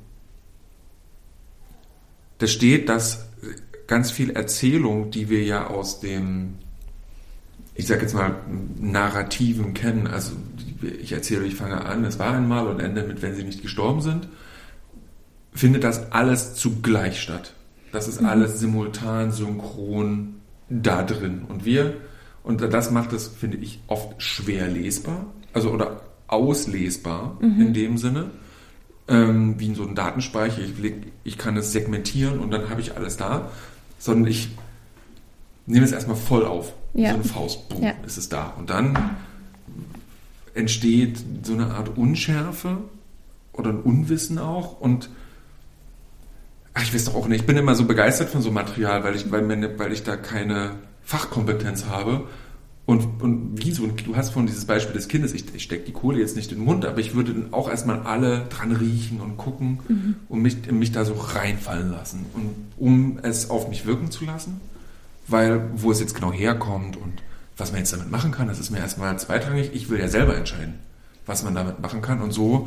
A: da steht, dass ganz viel Erzählung, die wir ja aus dem, ich sag jetzt mal, Narrativen kennen, also ich erzähle, ich fange an, es war einmal und ende mit, wenn sie nicht gestorben sind, findet das alles zugleich statt. Das ist mhm. alles simultan, synchron da drin. Und wir, und das macht es, finde ich, oft schwer lesbar, also oder auslesbar mhm. in dem Sinne. Ähm, wie in so einem Datenspeicher, ich, leg, ich kann es segmentieren und dann habe ich alles da, sondern ich nehme es erstmal voll auf, ja. so eine Faust, boom, ja. ist es da. Und dann entsteht so eine Art Unschärfe oder ein Unwissen auch und ach, ich weiß doch auch nicht, ich bin immer so begeistert von so Material, weil ich, weil, meine, weil ich da keine Fachkompetenz habe. Und, und wie so, du hast vorhin dieses Beispiel des Kindes, ich, ich stecke die Kohle jetzt nicht in den Mund, aber ich würde dann auch erstmal alle dran riechen und gucken mhm. und mich, mich da so reinfallen lassen, und, um es auf mich wirken zu lassen, weil wo es jetzt genau herkommt und was man jetzt damit machen kann, das ist mir erstmal zweitrangig. Ich will ja selber entscheiden, was man damit machen kann, und so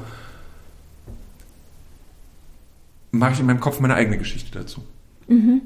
A: mache ich in meinem Kopf meine eigene Geschichte dazu.
B: Mhm.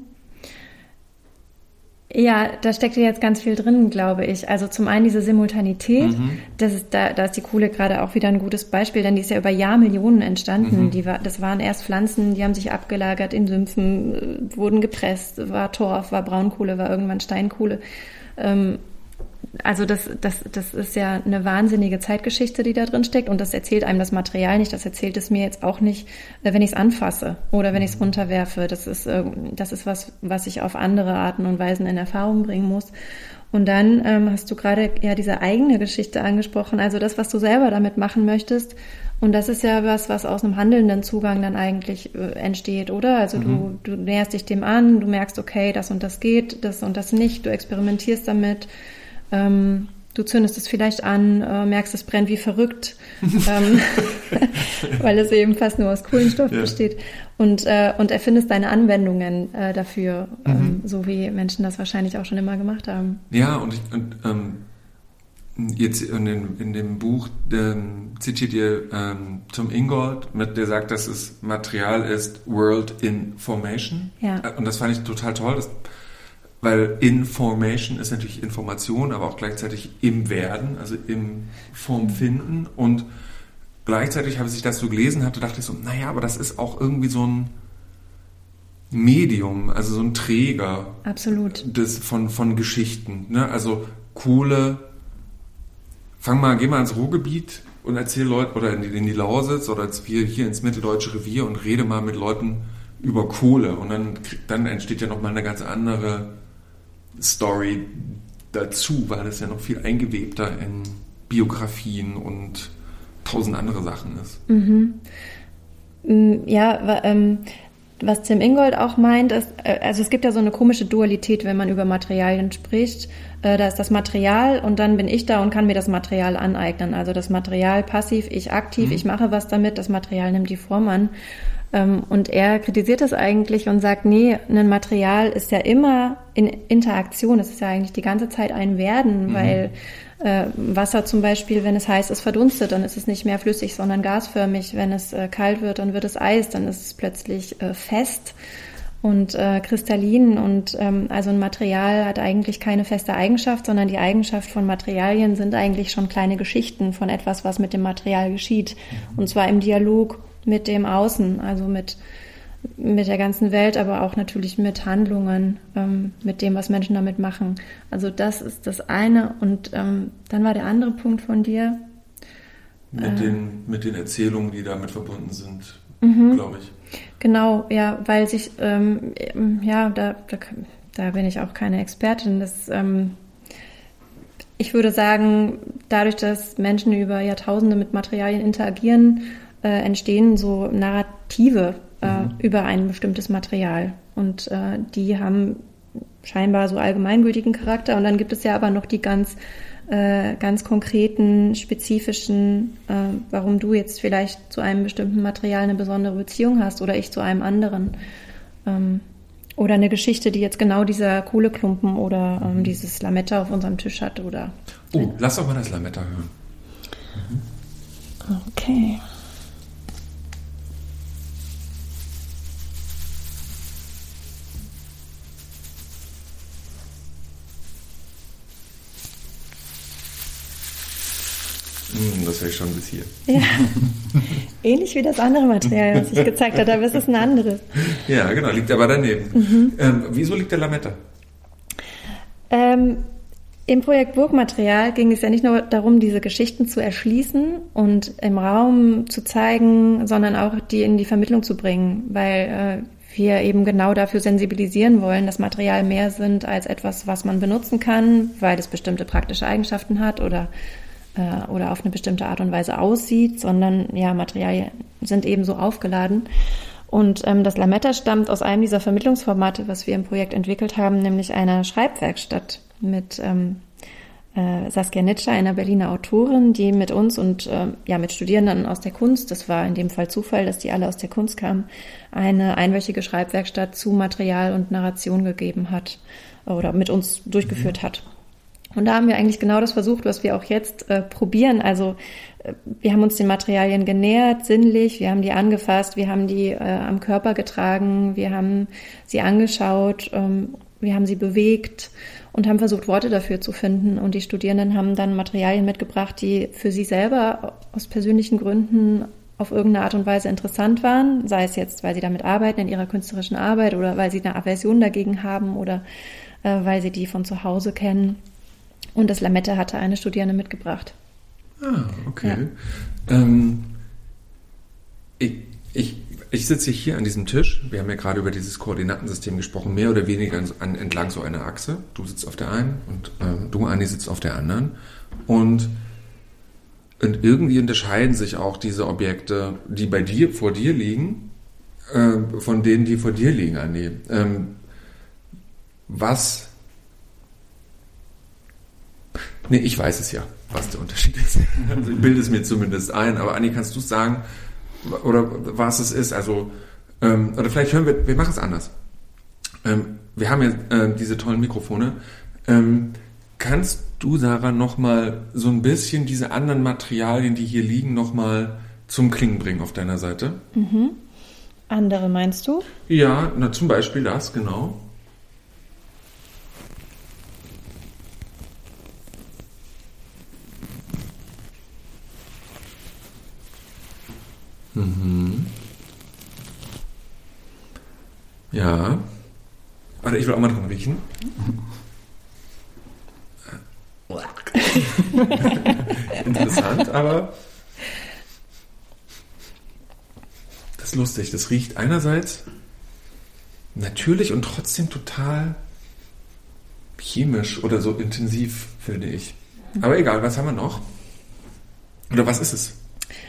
B: Ja, da steckt ja jetzt ganz viel drin, glaube ich. Also zum einen diese Simultanität, mhm. das ist, da, da ist die Kohle gerade auch wieder ein gutes Beispiel, denn die ist ja über Jahrmillionen entstanden. Mhm. Die war, das waren erst Pflanzen, die haben sich abgelagert in Sümpfen, wurden gepresst, war Torf, war Braunkohle, war irgendwann Steinkohle. Ähm, also das, das, das ist ja eine wahnsinnige Zeitgeschichte, die da drin steckt, und das erzählt einem das Material nicht, das erzählt es mir jetzt auch nicht, wenn ich es anfasse oder wenn ich es runterwerfe. Das ist, das ist was, was ich auf andere Arten und Weisen in Erfahrung bringen muss. Und dann ähm, hast du gerade ja diese eigene Geschichte angesprochen, also das, was du selber damit machen möchtest. Und das ist ja was, was aus einem handelnden Zugang dann eigentlich äh, entsteht, oder? Also mhm. du, du näherst dich dem an, du merkst, okay, das und das geht, das und das nicht, du experimentierst damit. Ähm, Du zündest es vielleicht an, äh, merkst, es brennt wie verrückt, ähm, weil es eben fast nur aus Kohlenstoff ja. besteht. Und, äh, und erfindest deine Anwendungen äh, dafür, mhm. ähm, so wie Menschen das wahrscheinlich auch schon immer gemacht haben.
A: Ja, und, ich, und ähm, jetzt in, den, in dem Buch ähm, zitiert ihr ähm, Tom Ingold, mit, der sagt, dass es Material ist World Information.
B: Ja.
A: Und das fand ich total toll, das, weil Information ist natürlich Information, aber auch gleichzeitig im Werden, also im Formfinden. Und gleichzeitig, als ich das so gelesen hatte, dachte ich so, naja, aber das ist auch irgendwie so ein Medium, also so ein Träger.
B: Absolut.
A: Des, von, von Geschichten. Ne? Also Kohle, fang mal, geh mal ins Ruhrgebiet und erzähl Leuten, oder in die, in die Lausitz oder jetzt hier, hier ins Mitteldeutsche Revier und rede mal mit Leuten über Kohle. Und dann, dann entsteht ja nochmal eine ganz andere Story dazu, weil es ja noch viel eingewebter in Biografien und tausend andere Sachen ist.
B: Mhm. Ja, ähm, was Tim Ingold auch meint, ist, also es gibt ja so eine komische Dualität, wenn man über Materialien spricht. Da ist das Material und dann bin ich da und kann mir das Material aneignen. Also das Material passiv, ich aktiv, mhm. ich mache was damit, das Material nimmt die Form an. Und er kritisiert das eigentlich und sagt, nee, ein Material ist ja immer in Interaktion, es ist ja eigentlich die ganze Zeit ein Werden, mhm. weil äh, Wasser zum Beispiel, wenn es heiß ist, verdunstet, dann ist es nicht mehr flüssig, sondern gasförmig. Wenn es äh, kalt wird, dann wird es Eis, dann ist es plötzlich äh, fest und äh, kristallin. Und ähm, also ein Material hat eigentlich keine feste Eigenschaft, sondern die Eigenschaft von Materialien sind eigentlich schon kleine Geschichten von etwas, was mit dem Material geschieht. Mhm. Und zwar im Dialog mit dem Außen, also mit, mit der ganzen Welt, aber auch natürlich mit Handlungen, ähm, mit dem, was Menschen damit machen. Also das ist das eine. Und ähm, dann war der andere Punkt von dir.
A: Mit, äh, den, mit den Erzählungen, die damit verbunden sind,
B: mhm.
A: glaube ich.
B: Genau, ja, weil sich, ähm, ja, da, da, da bin ich auch keine Expertin. Das, ähm, ich würde sagen, dadurch, dass Menschen über Jahrtausende mit Materialien interagieren, Äh, entstehen so Narrative äh, mhm. über ein bestimmtes Material. Und äh, die haben scheinbar so allgemeingültigen Charakter. Und dann gibt es ja aber noch die ganz, äh, ganz konkreten, spezifischen, äh, warum du jetzt vielleicht zu einem bestimmten Material eine besondere Beziehung hast oder ich zu einem anderen. Ähm, oder eine Geschichte, die jetzt genau dieser Kohleklumpen oder ähm, dieses Lametta auf unserem Tisch hat. Oder
A: oh, lass doch mal das Lametta hören.
B: Mhm. Okay.
A: Das höre ich schon bis hier.
B: Ja, ähnlich wie das andere Material, was ich gezeigt habe, aber es ist ein anderes.
A: Ja, genau, liegt aber daneben. Mhm. Ähm, wieso liegt der Lametta?
B: Ähm, Im Projekt Burgmaterial ging es ja nicht nur darum, diese Geschichten zu erschließen und im Raum zu zeigen, sondern auch die in die Vermittlung zu bringen, weil äh, wir eben genau dafür sensibilisieren wollen, dass Material mehr sind als etwas, was man benutzen kann, weil es bestimmte praktische Eigenschaften hat oder oder auf eine bestimmte Art und Weise aussieht, sondern ja, Materialien sind eben so aufgeladen. Und ähm, das Lametta stammt aus einem dieser Vermittlungsformate, was wir im Projekt entwickelt haben, nämlich einer Schreibwerkstatt mit ähm, äh, Saskia Nitscher, einer Berliner Autorin, die mit uns und äh, ja mit Studierenden aus der Kunst, das war in dem Fall Zufall, dass die alle aus der Kunst kamen, eine einwöchige Schreibwerkstatt zu Material und Narration gegeben hat oder mit uns durchgeführt hat. Und da haben wir eigentlich genau das versucht, was wir auch jetzt äh, probieren. Also äh, wir haben uns den Materialien genähert, sinnlich, wir haben die angefasst, wir haben die äh, am Körper getragen, wir haben sie angeschaut, ähm, wir haben sie bewegt und haben versucht, Worte dafür zu finden. Und die Studierenden haben dann Materialien mitgebracht, die für sie selber aus persönlichen Gründen auf irgendeine Art und Weise interessant waren, sei es jetzt, weil sie damit arbeiten in ihrer künstlerischen Arbeit oder weil sie eine Aversion dagegen haben oder äh, weil sie die von zu Hause kennen. Und das Lametta hatte eine Studierende mitgebracht.
A: Ah, okay. Ja. Ähm, ich, ich, ich sitze hier an diesem Tisch. Wir haben ja gerade über dieses Koordinatensystem gesprochen, mehr oder weniger an, entlang so einer Achse. Du sitzt auf der einen und äh, du, Anni, sitzt auf der anderen. Und, und irgendwie unterscheiden sich auch diese Objekte, die bei dir, vor dir liegen, äh, von denen, die vor dir liegen, Anni. Ähm, was... Nee, ich weiß es ja, was der Unterschied ist. Also ich bilde es mir zumindest ein. Aber Anni, kannst du es sagen, oder was es ist? Also, ähm, oder vielleicht hören wir, wir machen es anders. Ähm, wir haben ja äh, diese tollen Mikrofone. Ähm, kannst du, Sarah, nochmal so ein bisschen diese anderen Materialien, die hier liegen, nochmal zum Klingen bringen auf deiner Seite?
B: Mhm. Andere meinst du?
A: Ja, na, zum Beispiel das, genau. Mhm. Ja. Warte, ich will auch mal dran riechen. Interessant, aber das ist lustig. Das riecht einerseits natürlich und trotzdem total chemisch oder so intensiv, finde ich. Aber egal, was haben wir noch? Oder was ist es?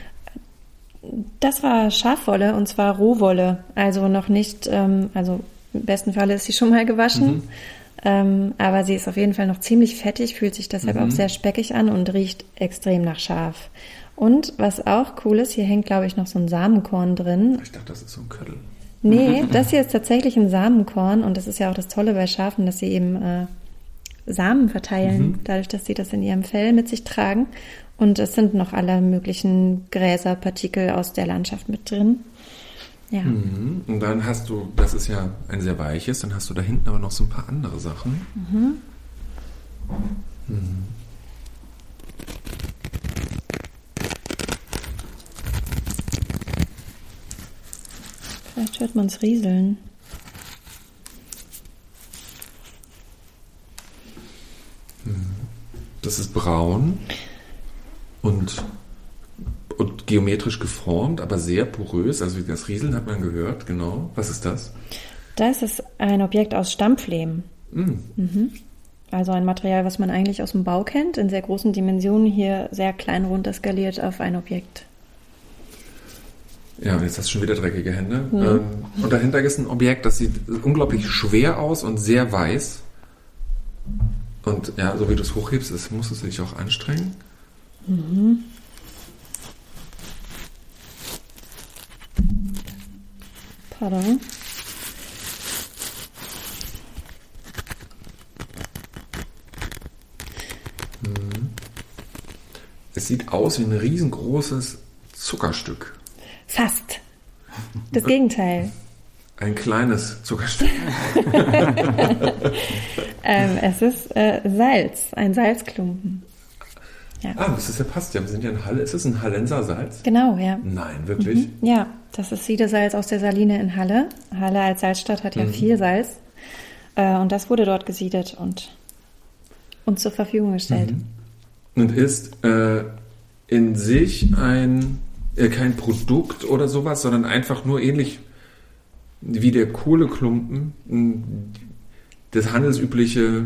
B: Das war Schafwolle und zwar Rohwolle. Also noch nicht, ähm, also im besten Falle ist sie schon mal gewaschen. Mhm. Ähm, aber sie ist auf jeden Fall noch ziemlich fettig, fühlt sich deshalb mhm. auch sehr speckig an und riecht extrem nach Schaf. Und was auch cool ist, hier hängt, glaube ich, noch so ein Samenkorn drin.
A: Ich dachte, das ist so ein Köttel.
B: Nee, das hier ist tatsächlich ein Samenkorn und das ist ja auch das Tolle bei Schafen, dass sie eben äh, Samen verteilen, mhm. dadurch, dass sie das in ihrem Fell mit sich tragen. Und es sind noch alle möglichen Gräserpartikel aus der Landschaft mit drin. Ja.
A: Mhm. Und dann hast du, das ist ja ein sehr weiches, dann hast du da hinten aber noch so ein paar andere Sachen. Mhm. Mhm.
B: Vielleicht hört man es rieseln.
A: Das ist braun und, und geometrisch geformt, aber sehr porös. Also das Rieseln hat man gehört, genau. Was ist das?
B: Das ist ein Objekt aus Stampflehm. Mm. Mhm. Also ein Material, was man eigentlich aus dem Bau kennt, in sehr großen Dimensionen, hier sehr klein runter skaliert auf ein Objekt.
A: Ja, und jetzt hast du schon wieder dreckige Hände. Mhm. Ähm, und dahinter ist ein Objekt, das sieht unglaublich schwer aus und sehr weiß. Und ja, so wie du es hochhebst, es muss es sich auch anstrengen. Mhm.
B: Pardon.
A: Mhm. Es sieht aus wie ein riesengroßes Zuckerstück.
B: Fast. Das Gegenteil.
A: Ein kleines Zuckerstück.
B: ähm, es ist äh, Salz, ein Salzklumpen. Ja.
A: Ah, das ist ja passt. Ja, wir sind ja in Halle. Ist es ein Hallenser Salz?
B: Genau, ja.
A: Nein, wirklich?
B: Mhm. Ja, das ist Siedesalz aus der Saline in Halle. Halle als Salzstadt hat ja mhm. viel Salz. Äh, und das wurde dort gesiedet und uns zur Verfügung gestellt.
A: Mhm. Und ist äh, in sich ein äh, kein Produkt oder sowas, sondern einfach nur ähnlich wie der Kohleklumpen, das handelsübliche,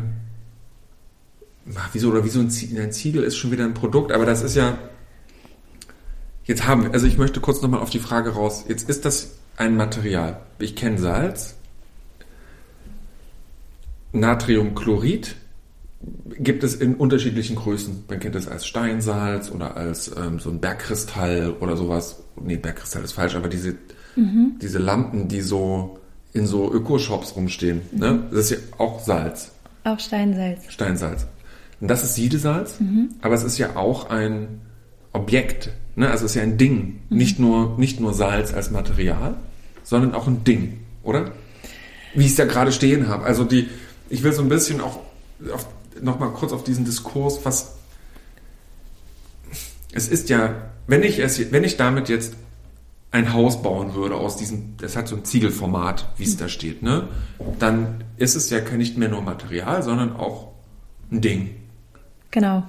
A: wieso oder wie so ein Ziegel, ein Ziegel ist schon wieder ein Produkt, aber das ist ja, jetzt haben wir, also ich möchte kurz nochmal auf die Frage raus, jetzt ist das ein Material, ich kenne Salz, Natriumchlorid gibt es in unterschiedlichen Größen, man kennt es als Steinsalz oder als ähm, so ein Bergkristall oder sowas, nee, Bergkristall ist falsch, aber diese Mhm. diese Lampen, die so in so Ökoshops rumstehen, mhm. ne? Das ist ja auch Salz.
B: Auch Steinsalz.
A: Steinsalz. Und das ist Siedesalz, mhm. aber es ist ja auch ein Objekt, ne? Also es ist ja ein Ding. Mhm. Nicht nur, nicht nur Salz als Material, sondern auch ein Ding, oder? Wie ich es ja gerade stehen habe. Also die, ich will so ein bisschen auch auf, noch mal kurz auf diesen Diskurs, was es ist ja, wenn ich es, wenn ich damit jetzt ein Haus bauen würde aus diesem, das hat so ein Ziegelformat, wie es da steht, ne? Dann ist es ja nicht mehr nur Material, sondern auch ein Ding.
B: Genau.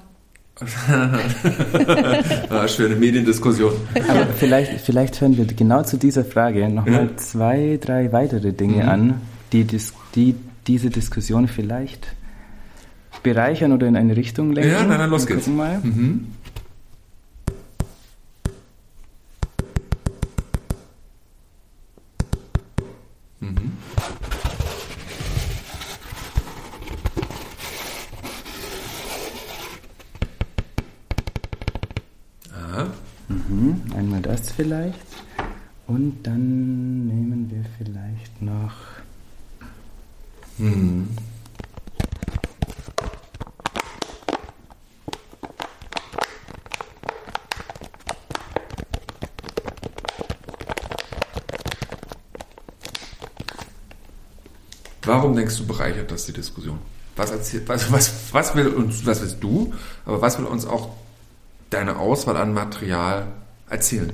A: ah, schöne Mediendiskussion.
C: Aber vielleicht, vielleicht hören wir genau zu dieser Frage nochmal ja. zwei, drei weitere Dinge mhm. an, die, die diese Diskussion vielleicht bereichern oder in eine Richtung lenken.
A: Ja, nein, dann los geht's.
C: Mal. Mhm.
A: Mhm.
C: Mhm, einmal das vielleicht. Und dann nehmen wir vielleicht noch...
A: Hm. Warum denkst du, bereichert das die Diskussion? Was erzählt, was, was, was will uns, was willst du, aber was will uns auch deine Auswahl an Material erzählen?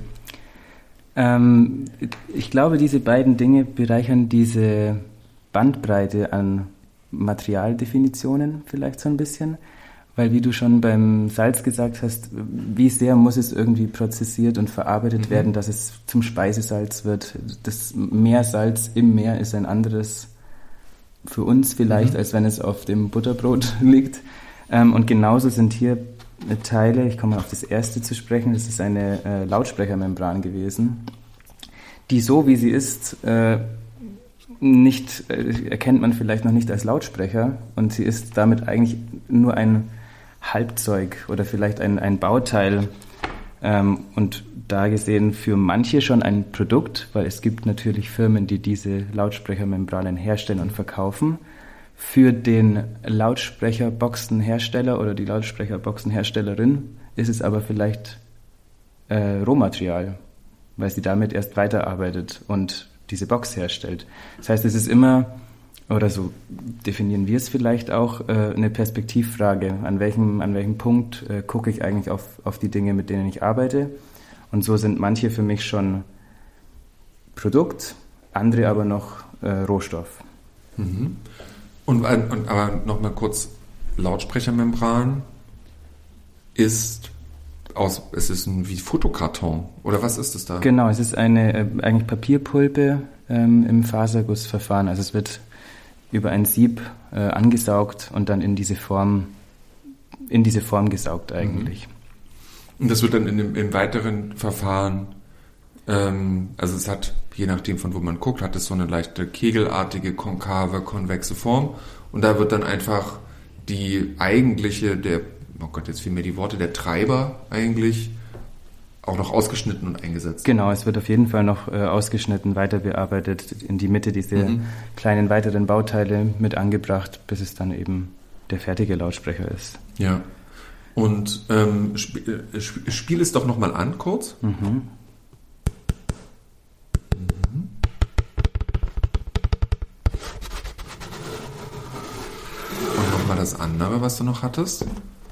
C: Ähm, ich glaube, diese beiden Dinge bereichern diese Bandbreite an Materialdefinitionen vielleicht so ein bisschen, weil wie du schon beim Salz gesagt hast, wie sehr muss es irgendwie prozessiert und verarbeitet mhm. werden, dass es zum Speisesalz wird. Das Meersalz im Meer ist ein anderes für uns vielleicht, mhm. als wenn es auf dem Butterbrot liegt. Ähm, und genauso sind hier Teile, ich komme auf das erste zu sprechen, das ist eine äh, Lautsprechermembran gewesen, die so wie sie ist, äh, nicht, äh, erkennt man vielleicht noch nicht als Lautsprecher, und sie ist damit eigentlich nur ein Halbzeug oder vielleicht ein, ein Bauteil, ähm, und da gesehen für manche schon ein Produkt, weil es gibt natürlich Firmen, die diese Lautsprechermembranen herstellen und verkaufen. Für den Lautsprecherboxenhersteller oder die Lautsprecherboxenherstellerin ist es aber vielleicht äh, Rohmaterial, weil sie damit erst weiterarbeitet und diese Box herstellt. Das heißt, es ist immer, oder so definieren wir es vielleicht auch, äh, eine Perspektivfrage. An welchem, an welchem Punkt äh, gucke ich eigentlich auf, auf die Dinge, mit denen ich arbeite? Und so sind manche für mich schon Produkt, andere aber noch äh, Rohstoff.
A: Mhm. Und, und aber nochmal kurz, Lautsprechermembran ist aus, es ist ein wie Fotokarton, oder was ist es da?
C: Genau, es ist eine äh, eigentlich Papierpulpe ähm, im Fasergussverfahren. Also es wird über ein Sieb äh, angesaugt und dann in diese Form, in diese Form gesaugt eigentlich.
A: Mhm. Und das wird dann in dem, im weiteren Verfahren, ähm, also es hat, je nachdem von wo man guckt, hat es so eine leichte kegelartige, konkave, konvexe Form. Und da wird dann einfach die eigentliche, der, oh Gott, jetzt fehlen mir die Worte, der Treiber eigentlich auch noch ausgeschnitten und eingesetzt.
C: Genau, es wird auf jeden Fall noch äh, ausgeschnitten, weiter bearbeitet, in die Mitte diese mhm. kleinen weiteren Bauteile mit angebracht, bis es dann eben der fertige Lautsprecher ist.
A: Ja. Und ähm, spiel, spiel es doch nochmal an, kurz. Mhm. Mhm. Und nochmal das andere, was du noch hattest.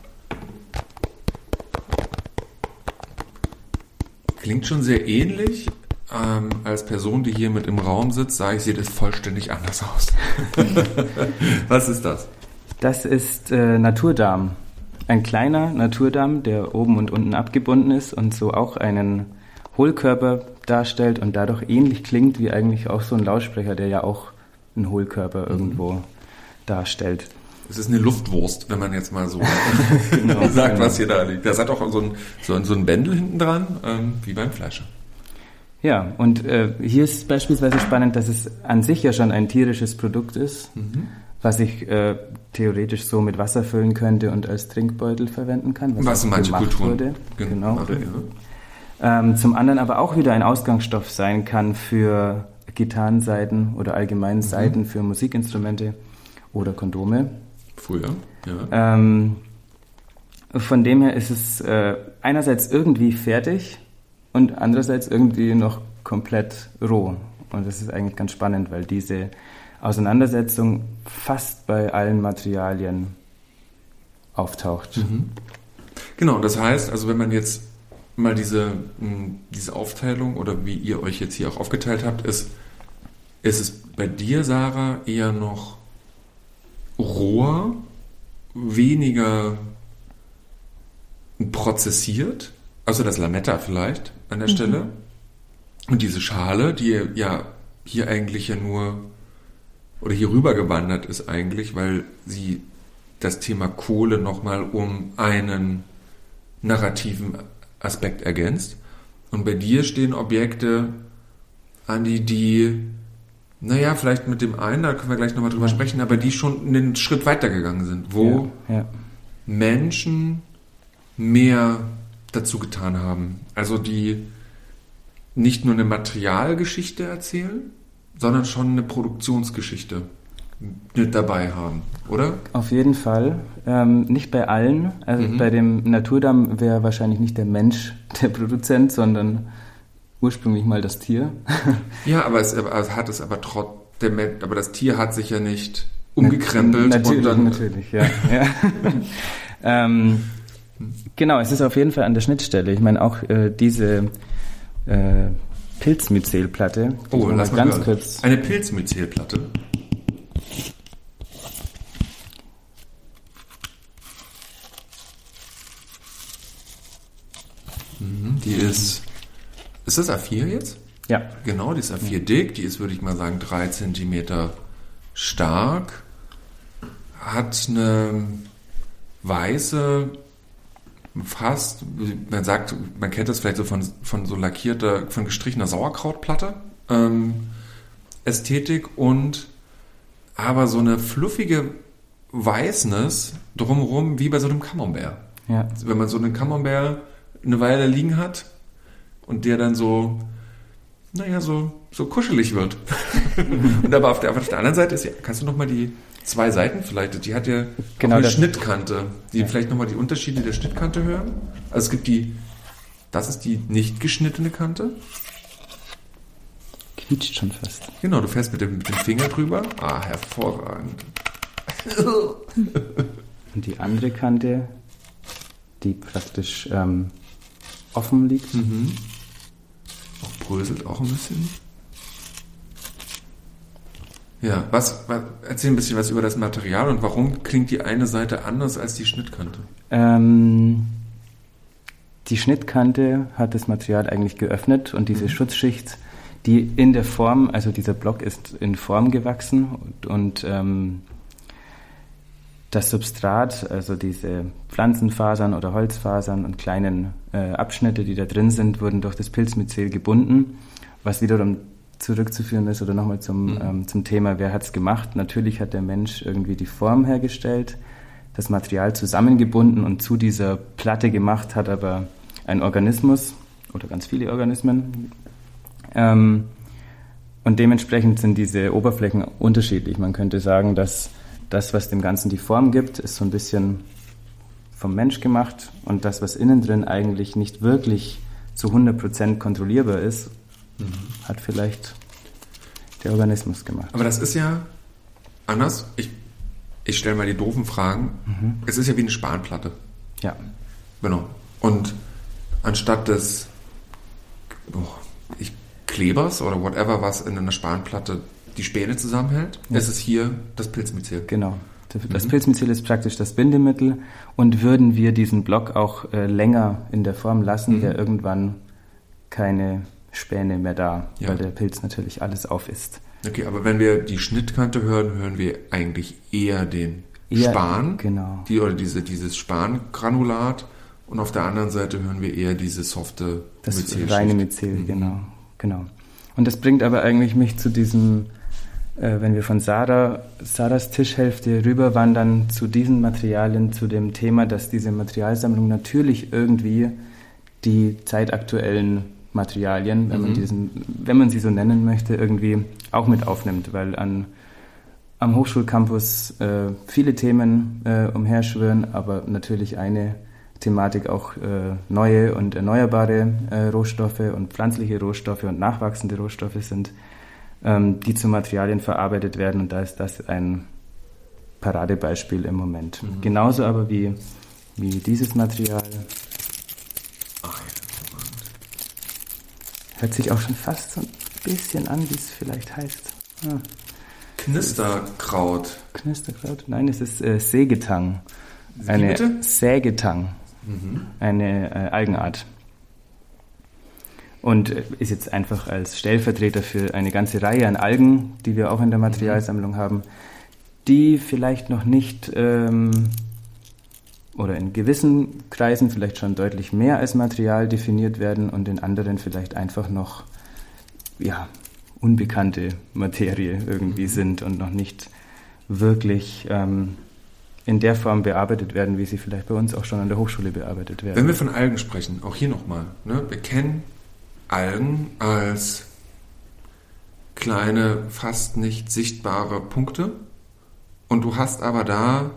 A: Klingt schon sehr ähnlich. Ähm, als Person, die hier mit im Raum sitzt, sage ich, sieht es vollständig anders aus. Was ist das?
C: Das ist äh, Naturdarm. Ein kleiner Naturdarm, der oben und unten abgebunden ist und so auch einen Hohlkörper darstellt und dadurch ähnlich klingt wie eigentlich auch so ein Lautsprecher, der ja auch einen Hohlkörper mhm. irgendwo darstellt.
A: Es ist eine Luftwurst, wenn man jetzt mal so genau, sagt, genau. was hier da liegt. Das hat auch so ein, so ein, so ein Bändel hinten dran, ähm, wie beim Fleischer.
C: Ja, und äh, hier ist beispielsweise spannend, dass es an sich ja schon ein tierisches Produkt ist, mhm. was ich äh, theoretisch so mit Wasser füllen könnte und als Trinkbeutel verwenden kann. Was,
A: was manche Kulturen
C: wurde. Genau. Machen, ja. ähm, zum anderen aber auch wieder ein Ausgangsstoff sein kann für Gitarrensaiten oder allgemein mhm. Saiten für Musikinstrumente oder Kondome.
A: Früher, ja.
C: Ähm, von dem her ist es äh, einerseits irgendwie fertig und andererseits irgendwie noch komplett roh. Und das ist eigentlich ganz spannend, weil diese Auseinandersetzung fast bei allen Materialien auftaucht.
A: Mhm. Genau, das heißt, also wenn man jetzt mal diese, diese Aufteilung oder wie ihr euch jetzt hier auch aufgeteilt habt, ist, ist es bei dir, Sarah, eher noch roher, weniger prozessiert, also das Lametta vielleicht an der mhm. Stelle. Und diese Schale, die ja hier eigentlich ja nur oder hier rüber gewandert ist eigentlich, weil sie das Thema Kohle nochmal um einen narrativen Aspekt ergänzt. Und bei dir stehen Objekte, Andi, die, naja, vielleicht mit dem einen, da können wir gleich nochmal drüber sprechen, aber die schon einen Schritt weiter gegangen sind, wo ja, ja. Menschen mehr dazu getan haben. Also die nicht nur eine Materialgeschichte erzählen, sondern schon eine Produktionsgeschichte mit dabei haben, oder?
C: Auf jeden Fall. Ähm, nicht bei allen. Also mhm. bei dem Naturdamm wäre wahrscheinlich nicht der Mensch der Produzent, sondern ursprünglich mal das Tier.
A: Ja, aber es, es hat es aber trotzdem, aber das Tier hat sich ja nicht umgekrempelt.
C: Natürlich,
A: und dann
C: natürlich, ja. ja. ähm, genau, es ist auf jeden Fall an der Schnittstelle. Ich meine auch äh, diese äh, Pilzmyzelplatte.
A: Oh, lass mal
C: ganz
A: hören.
C: kurz.
A: Eine Pilzmyzelplatte. Die ist, ist das A vier jetzt?
C: Ja.
A: Genau, die ist A vier dick, die ist, würde ich mal sagen, drei Zentimeter stark, hat eine weiße, fast, man sagt, man kennt das vielleicht so von, von so lackierter, von gestrichener Sauerkrautplatte, ähm, Ästhetik und aber so eine fluffige Weißness drumherum, wie bei so einem Camembert.
C: Ja.
A: Also wenn man so einen Camembert eine Weile liegen hat und der dann so, naja, so, so kuschelig wird. Und aber auf der, auf der anderen Seite ist ja, kannst du nochmal die zwei Seiten vielleicht, die hat ja
C: genau
A: eine
C: das.
A: Schnittkante, die
C: Ja.
A: vielleicht nochmal die Unterschiede der Schnittkante hören. Also es gibt die, das ist die nicht geschnittene Kante.
C: Quietscht schon fast.
A: Genau, du fährst mit dem, mit dem Finger drüber. Ah, hervorragend.
C: Und die andere Kante, die praktisch ähm, offen liegt.
A: Mhm. Auch bröselt auch ein bisschen. Ja, was, was, erzähl ein bisschen was über das Material und warum klingt die eine Seite anders als die Schnittkante?
C: Ähm, die Schnittkante hat das Material eigentlich geöffnet und diese mhm. Schutzschicht, die in der Form, also dieser Block ist in Form gewachsen und, und ähm, das Substrat, also diese Pflanzenfasern oder Holzfasern und kleinen äh, Abschnitte, die da drin sind, wurden durch das Pilzmyzel gebunden, was wiederum zurückzuführen ist oder nochmal zum, mhm. ähm, zum Thema, wer hat es gemacht? Natürlich hat der Mensch irgendwie die Form hergestellt, das Material zusammengebunden und zu dieser Platte gemacht hat aber ein Organismus oder ganz viele Organismen. Ähm, und dementsprechend sind diese Oberflächen unterschiedlich. Man könnte sagen, dass das, was dem Ganzen die Form gibt, ist so ein bisschen vom Mensch gemacht und das, was innen drin eigentlich nicht wirklich zu hundert Prozent kontrollierbar ist, mhm. hat vielleicht der Organismus gemacht.
A: Aber das ist ja anders. Ich, ich stelle mal die doofen Fragen. Mhm. Es ist ja wie eine Spanplatte.
C: Ja.
A: Genau. Und anstatt des oh, ich, Klebers oder whatever, was in einer Spanplatte die Späne zusammenhält, ja. ist es hier das Pilzmyzel.
C: Genau. Das mhm. Pilzmyzel ist praktisch das Bindemittel und würden wir diesen Block auch äh, länger in der Form lassen, mhm. wäre irgendwann keine Späne mehr da, ja. weil der Pilz natürlich alles aufisst.
A: Okay, aber wenn wir die Schnittkante hören, hören wir eigentlich eher den
C: eher,
A: Span,
C: genau.
A: die, oder diese, dieses Spangranulat und auf der anderen Seite hören wir eher diese softe
C: das
A: Myzelschicht.
C: reine Myzel, mhm. genau, genau. Und das bringt aber eigentlich mich zu diesem wenn wir von Sarah, Sarahs Tischhälfte rüberwandern zu diesen Materialien, zu dem Thema, dass diese Materialsammlung natürlich irgendwie die zeitaktuellen Materialien, wenn, mhm. man diesen, wenn man sie so nennen möchte, irgendwie auch mit aufnimmt, weil an, am Hochschulcampus äh, viele Themen äh, umherschwirren, aber natürlich eine Thematik auch äh, neue und erneuerbare äh, Rohstoffe und pflanzliche Rohstoffe und nachwachsende Rohstoffe sind, die zu Materialien verarbeitet werden und da ist das ein Paradebeispiel im Moment. Mhm. Genauso aber wie, wie dieses Material.
A: Ach,
C: hört sich auch schon fast so ein bisschen an, wie es vielleicht heißt. Ah.
A: Knisterkraut.
C: Knisterkraut? Nein, es ist äh, Sägetang.
A: Wie
C: eine
A: bitte?
C: Sägetang.
A: Mhm.
C: Eine äh, Algenart. Und ist jetzt einfach als Stellvertreter für eine ganze Reihe an Algen, die wir auch in der Materialsammlung haben, die vielleicht noch nicht ähm, oder in gewissen Kreisen vielleicht schon deutlich mehr als Material definiert werden und in anderen vielleicht einfach noch ja, unbekannte Materie irgendwie mhm. sind und noch nicht wirklich ähm, in der Form bearbeitet werden, wie sie vielleicht bei uns auch schon an der Hochschule bearbeitet werden.
A: Wenn wir von Algen sprechen, auch hier nochmal, ne, wir kennen Algen als kleine, fast nicht sichtbare Punkte und du hast aber da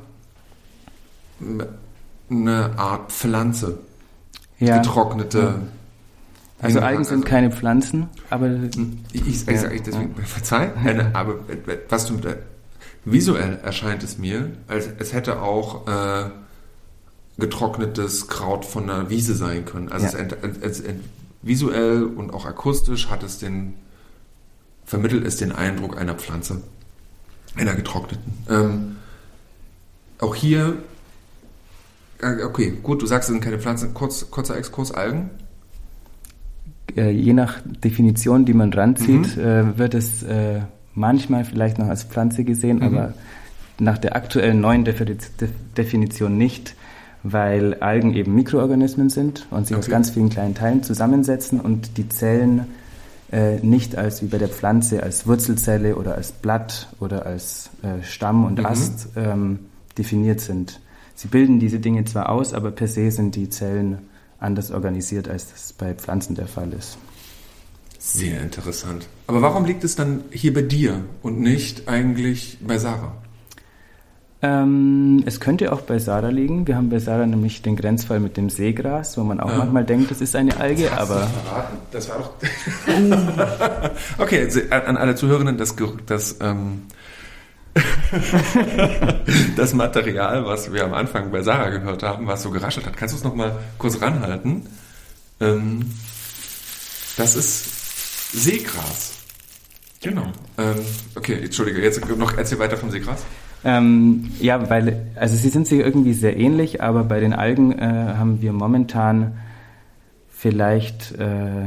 A: eine Art Pflanze,
C: ja.
A: getrocknete.
C: Ja. Also Algen sind keine Pflanzen, aber...
A: Ich, ich, ich sage deswegen, ja. verzeih, eine, aber was du, visuell erscheint es mir, als es hätte auch äh, getrocknetes Kraut von einer Wiese sein können. Also ja. es, es, es, visuell und auch akustisch hat es den, vermittelt es den Eindruck einer Pflanze, einer getrockneten. Ähm, auch hier, äh, okay, gut, du sagst, es sind keine Pflanzen, kurz, kurzer Exkurs, Algen.
C: Je nach Definition, die man ranzieht, mhm. äh, wird es äh, manchmal vielleicht noch als Pflanze gesehen, mhm. aber nach der aktuellen neuen Definition nicht, weil Algen eben Mikroorganismen sind und sich okay. aus ganz vielen kleinen Teilen zusammensetzen und die Zellen äh, nicht als wie bei der Pflanze als Wurzelzelle oder als Blatt oder als äh, Stamm und mhm. Ast ähm, definiert sind. Sie bilden diese Dinge zwar aus, aber per se sind die Zellen anders organisiert, als das bei Pflanzen der Fall ist.
A: Sehr interessant. Aber warum liegt es dann hier bei dir und nicht eigentlich bei Sarah?
C: Ähm, es könnte auch bei Sarah liegen. Wir haben bei Sarah nämlich den Grenzfall mit dem Seegras, wo man auch ja. manchmal denkt, das ist eine Alge,
A: das
C: aber...
A: Das war doch... Okay, an alle Zuhörenden, das... das ähm das Material, was wir am Anfang bei Sarah gehört haben, was so geraschelt hat, kannst du es noch mal kurz ranhalten? Ähm, das ist Seegras. Genau. Ähm, okay, Entschuldige, jetzt noch erzähl weiter vom Seegras.
C: Ähm, ja, weil, also sie sind sich irgendwie sehr ähnlich, aber bei den Algen äh, haben wir momentan vielleicht äh,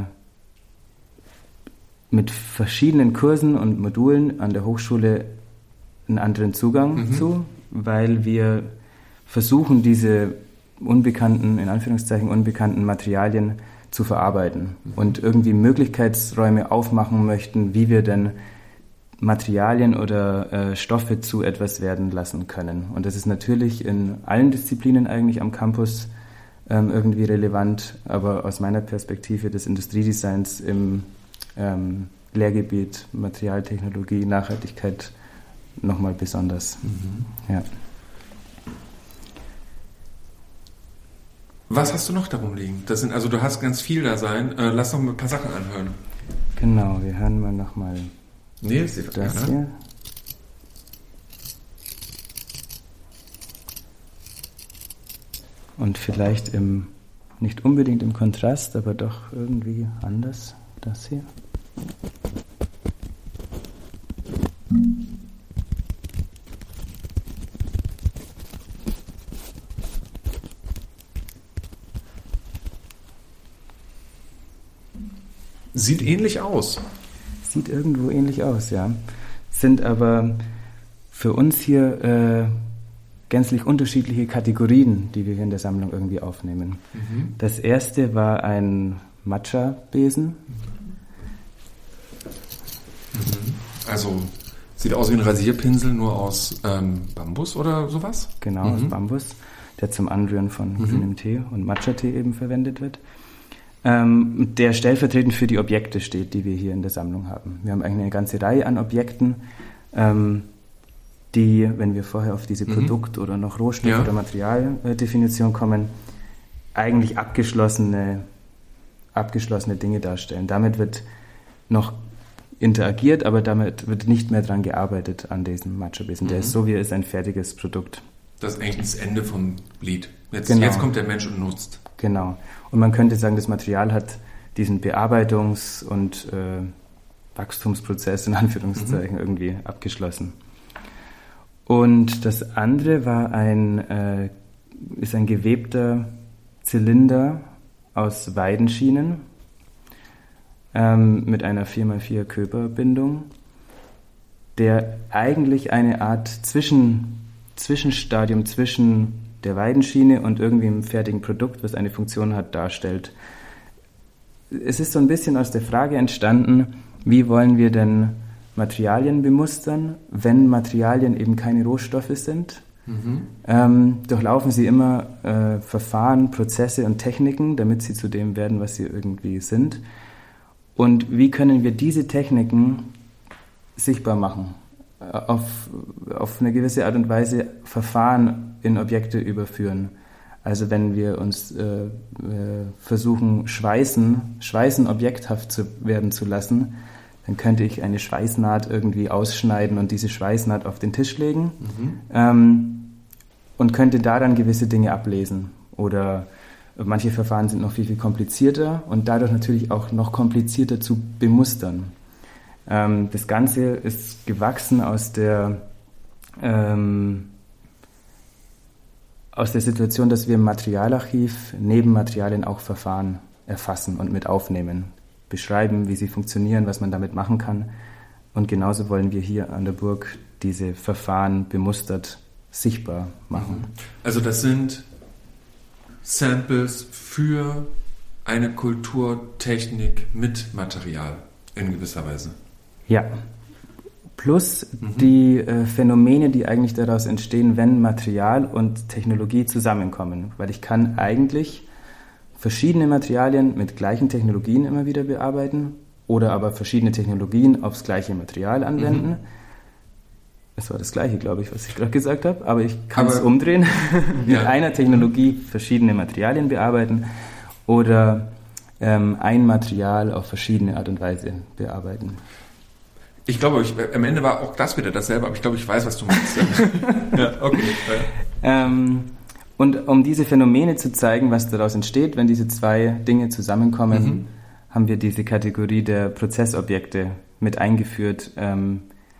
C: mit verschiedenen Kursen und Modulen an der Hochschule einen anderen Zugang mhm. zu, weil wir versuchen, diese unbekannten, in Anführungszeichen unbekannten Materialien zu verarbeiten mhm. und irgendwie Möglichkeitsräume aufmachen möchten, wie wir denn Materialien oder äh, Stoffe zu etwas werden lassen können. Und das ist natürlich in allen Disziplinen eigentlich am Campus ähm, irgendwie relevant, aber aus meiner Perspektive des Industriedesigns im ähm, Lehrgebiet Materialtechnologie, Nachhaltigkeit nochmal besonders. Mhm. Ja.
A: Was hast du noch darum liegen? Das sind, also du hast ganz viel da sein. Äh, lass noch mal ein paar Sachen anhören.
C: Genau, wir hören mal nochmal
A: nee, das
C: das hier. Und vielleicht im, nicht unbedingt im Kontrast, aber doch irgendwie anders, das hier.
A: Sieht ähnlich aus.
C: Sieht irgendwo ähnlich aus, ja. Sind aber für uns hier äh, gänzlich unterschiedliche Kategorien, die wir hier in der Sammlung irgendwie aufnehmen. Mhm. Das erste war ein Matcha-Besen.
A: Mhm. Also sieht aus wie ein Rasierpinsel, nur aus ähm, Bambus oder sowas?
C: Genau,
A: mhm.
C: aus Bambus, der zum Anrühren von mhm. grünem Tee und Matcha-Tee eben verwendet wird. Ähm, der stellvertretend für die Objekte steht, die wir hier in der Sammlung haben. Wir haben eigentlich eine ganze Reihe an Objekten, ähm, die, wenn wir vorher auf diese Produkt- mhm. oder noch Rohstoff- ja. oder Materialdefinition kommen, eigentlich abgeschlossene, abgeschlossene Dinge darstellen. Damit wird noch interagiert, aber damit wird nicht mehr dran gearbeitet an diesem Matcha-Besen. Mhm. Der ist so, wie er ist, ein fertiges Produkt.
A: Das ist eigentlich das Ende vom Lied. Jetzt,
C: genau.
A: jetzt kommt der Mensch und nutzt.
C: Genau. Und man könnte sagen, das Material hat diesen Bearbeitungs- und äh, Wachstumsprozess in Anführungszeichen mhm. irgendwie abgeschlossen. Und das andere war ein, äh, ist ein gewebter Zylinder aus Weidenschienen ähm, mit einer vier mal vier Köper-Bindung, der eigentlich eine Art Zwischen, Zwischenstadium zwischen der Weidenschiene und irgendwie im fertigen Produkt, was eine Funktion hat, darstellt. Es ist so ein bisschen aus der Frage entstanden, wie wollen wir denn Materialien bemustern, wenn Materialien eben keine Rohstoffe sind mhm. ähm, durchlaufen sie immer äh, Verfahren, Prozesse und Techniken, damit sie zu dem werden, was sie irgendwie sind. Und wie können wir diese Techniken sichtbar machen? Auf, auf eine gewisse Art und Weise Verfahren in Objekte überführen. Also wenn wir uns äh, äh, versuchen, Schweißen, Schweißen objekthaft zu werden zu lassen, dann könnte ich eine Schweißnaht irgendwie ausschneiden und diese Schweißnaht auf den Tisch legen mhm. ähm, und könnte daran gewisse Dinge ablesen. Oder manche Verfahren sind noch viel, viel komplizierter und dadurch natürlich auch noch komplizierter zu bemustern. Ähm, das Ganze ist gewachsen aus der, ähm, aus der Situation, dass wir im Materialarchiv neben Materialien auch Verfahren erfassen und mit aufnehmen. Beschreiben, wie sie funktionieren, was man damit machen kann. Und genauso wollen wir hier an der Burg diese Verfahren bemustert sichtbar machen.
A: Also das sind Samples für eine Kulturtechnik mit Material in gewisser Weise.
C: Ja. Plus mhm. die äh, Phänomene, die eigentlich daraus entstehen, wenn Material und Technologie zusammenkommen. Weil ich kann eigentlich verschiedene Materialien mit gleichen Technologien immer wieder bearbeiten oder aber verschiedene Technologien aufs gleiche Material anwenden. Mhm. Es war das Gleiche, glaube ich, was ich gerade gesagt habe, aber ich kann es umdrehen. Mit ja. einer Technologie verschiedene Materialien bearbeiten oder ähm, ein Material auf verschiedene Art und Weise bearbeiten.
A: Ich glaube, ich, am Ende war auch das wieder dasselbe, aber ich glaube, ich weiß, was du meinst. ja, okay.
C: Ja. Ähm, Und um diese Phänomene zu zeigen, was daraus entsteht, wenn diese zwei Dinge zusammenkommen, mhm. haben wir diese Kategorie der Prozessobjekte mit eingeführt. Ähm,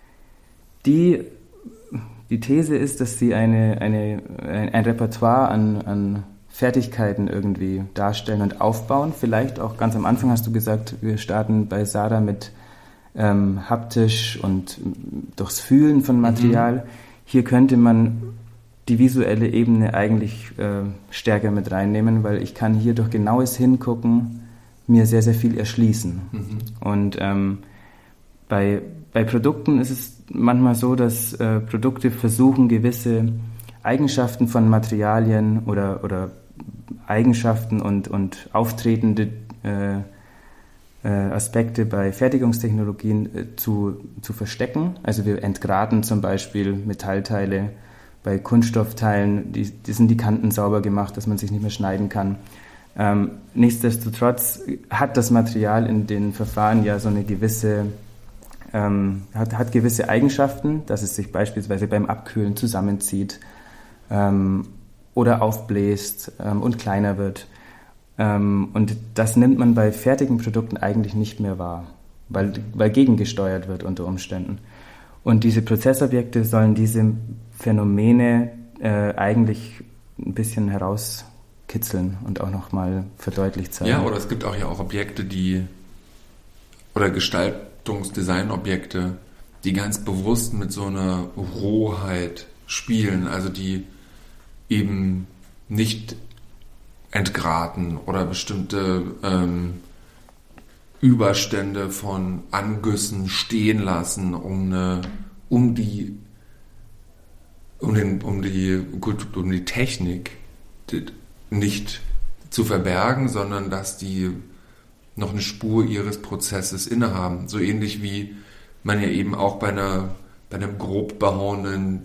C: die, die These ist, dass sie eine, eine, ein, ein Repertoire an, an Fertigkeiten irgendwie darstellen und aufbauen. Vielleicht auch ganz am Anfang hast du gesagt, wir starten bei Sarah mit ähm, haptisch und durchs Fühlen von Material. Mhm. Hier könnte man die visuelle Ebene eigentlich äh, stärker mit reinnehmen, weil ich kann hier durch genaues Hingucken mir sehr, sehr viel erschließen. Mhm. Und ähm, bei, bei Produkten ist es manchmal so, dass äh, Produkte versuchen, gewisse Eigenschaften von Materialien oder, oder Eigenschaften und, und auftretende äh, äh, Aspekte bei Fertigungstechnologien äh, zu, zu verstecken. Also wir entgraten zum Beispiel Metallteile. Bei Kunststoffteilen, die, die sind die Kanten sauber gemacht, dass man sich nicht mehr schneiden kann. Ähm, nichtsdestotrotz hat das Material in den Verfahren ja so eine gewisse, ähm, hat, hat gewisse Eigenschaften, dass es sich beispielsweise beim Abkühlen zusammenzieht ähm, oder aufbläst ähm, und kleiner wird. Ähm, und das nimmt man bei fertigen Produkten eigentlich nicht mehr wahr, weil, weil gegengesteuert wird unter Umständen. Und diese Prozessobjekte sollen diese Phänomene äh, eigentlich ein bisschen herauskitzeln und auch nochmal verdeutlicht zeigen.
A: Ja, oder es gibt auch ja auch Objekte, die oder Gestaltungsdesignobjekte, die ganz bewusst mit so einer Rohheit spielen, also die eben nicht entgraten oder bestimmte ähm, Überstände von Angüssen stehen lassen, um eine, um die um den, um die um die Technik nicht zu verbergen, sondern dass die noch eine Spur ihres Prozesses innehaben. So ähnlich wie man ja eben auch bei einer bei einem grob behauenen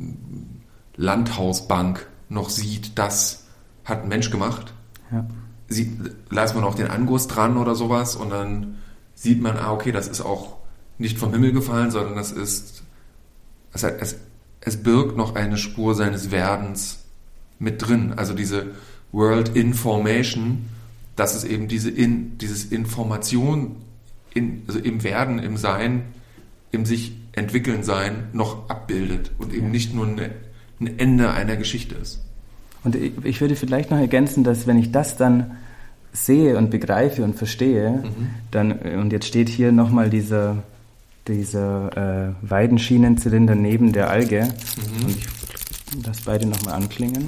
A: Landhausbank noch sieht, das hat ein Mensch gemacht.
C: Ja.
A: Sieht, lässt man auch den Anguss dran oder sowas und dann sieht man, ah, okay, das ist auch nicht vom Himmel gefallen, sondern das ist, es, es, es birgt noch eine Spur seines Werdens mit drin. Also diese World Information, dass es eben diese in, dieses Information in, also im Werden, im Sein, im sich entwickeln Sein noch abbildet und eben nicht nur eine, ein Ende einer Geschichte ist.
C: Und ich würde vielleicht noch ergänzen, dass wenn ich das dann sehe und begreife und verstehe, mhm. dann, und jetzt steht hier nochmal dieser, dieser äh, Weidenschienenzylinder neben der Alge, mhm. und ich lasse beide nochmal anklingen.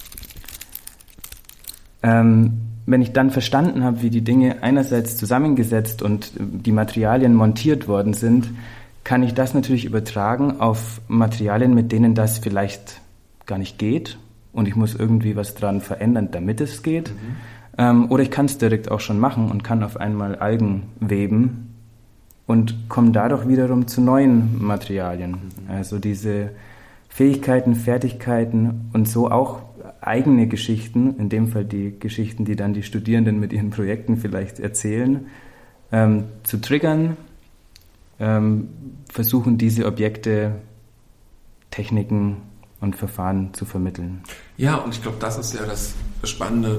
C: Ähm, wenn ich dann verstanden habe, wie die Dinge einerseits zusammengesetzt und die Materialien montiert worden sind, kann ich das natürlich übertragen auf Materialien, mit denen das vielleicht gar nicht geht und ich muss irgendwie was dran verändern, damit es geht.
A: Mhm.
C: Ähm, oder ich kann es direkt auch schon machen und kann auf einmal Algen weben und komme dadurch wiederum zu neuen Materialien. Mhm. Also diese Fähigkeiten, Fertigkeiten und so auch eigene Geschichten, in dem Fall die Geschichten, die dann die Studierenden mit ihren Projekten vielleicht erzählen, ähm, zu triggern, ähm, versuchen diese Objekte, Techniken und Verfahren zu vermitteln.
A: Ja, und ich glaube, das ist ja das Spannende.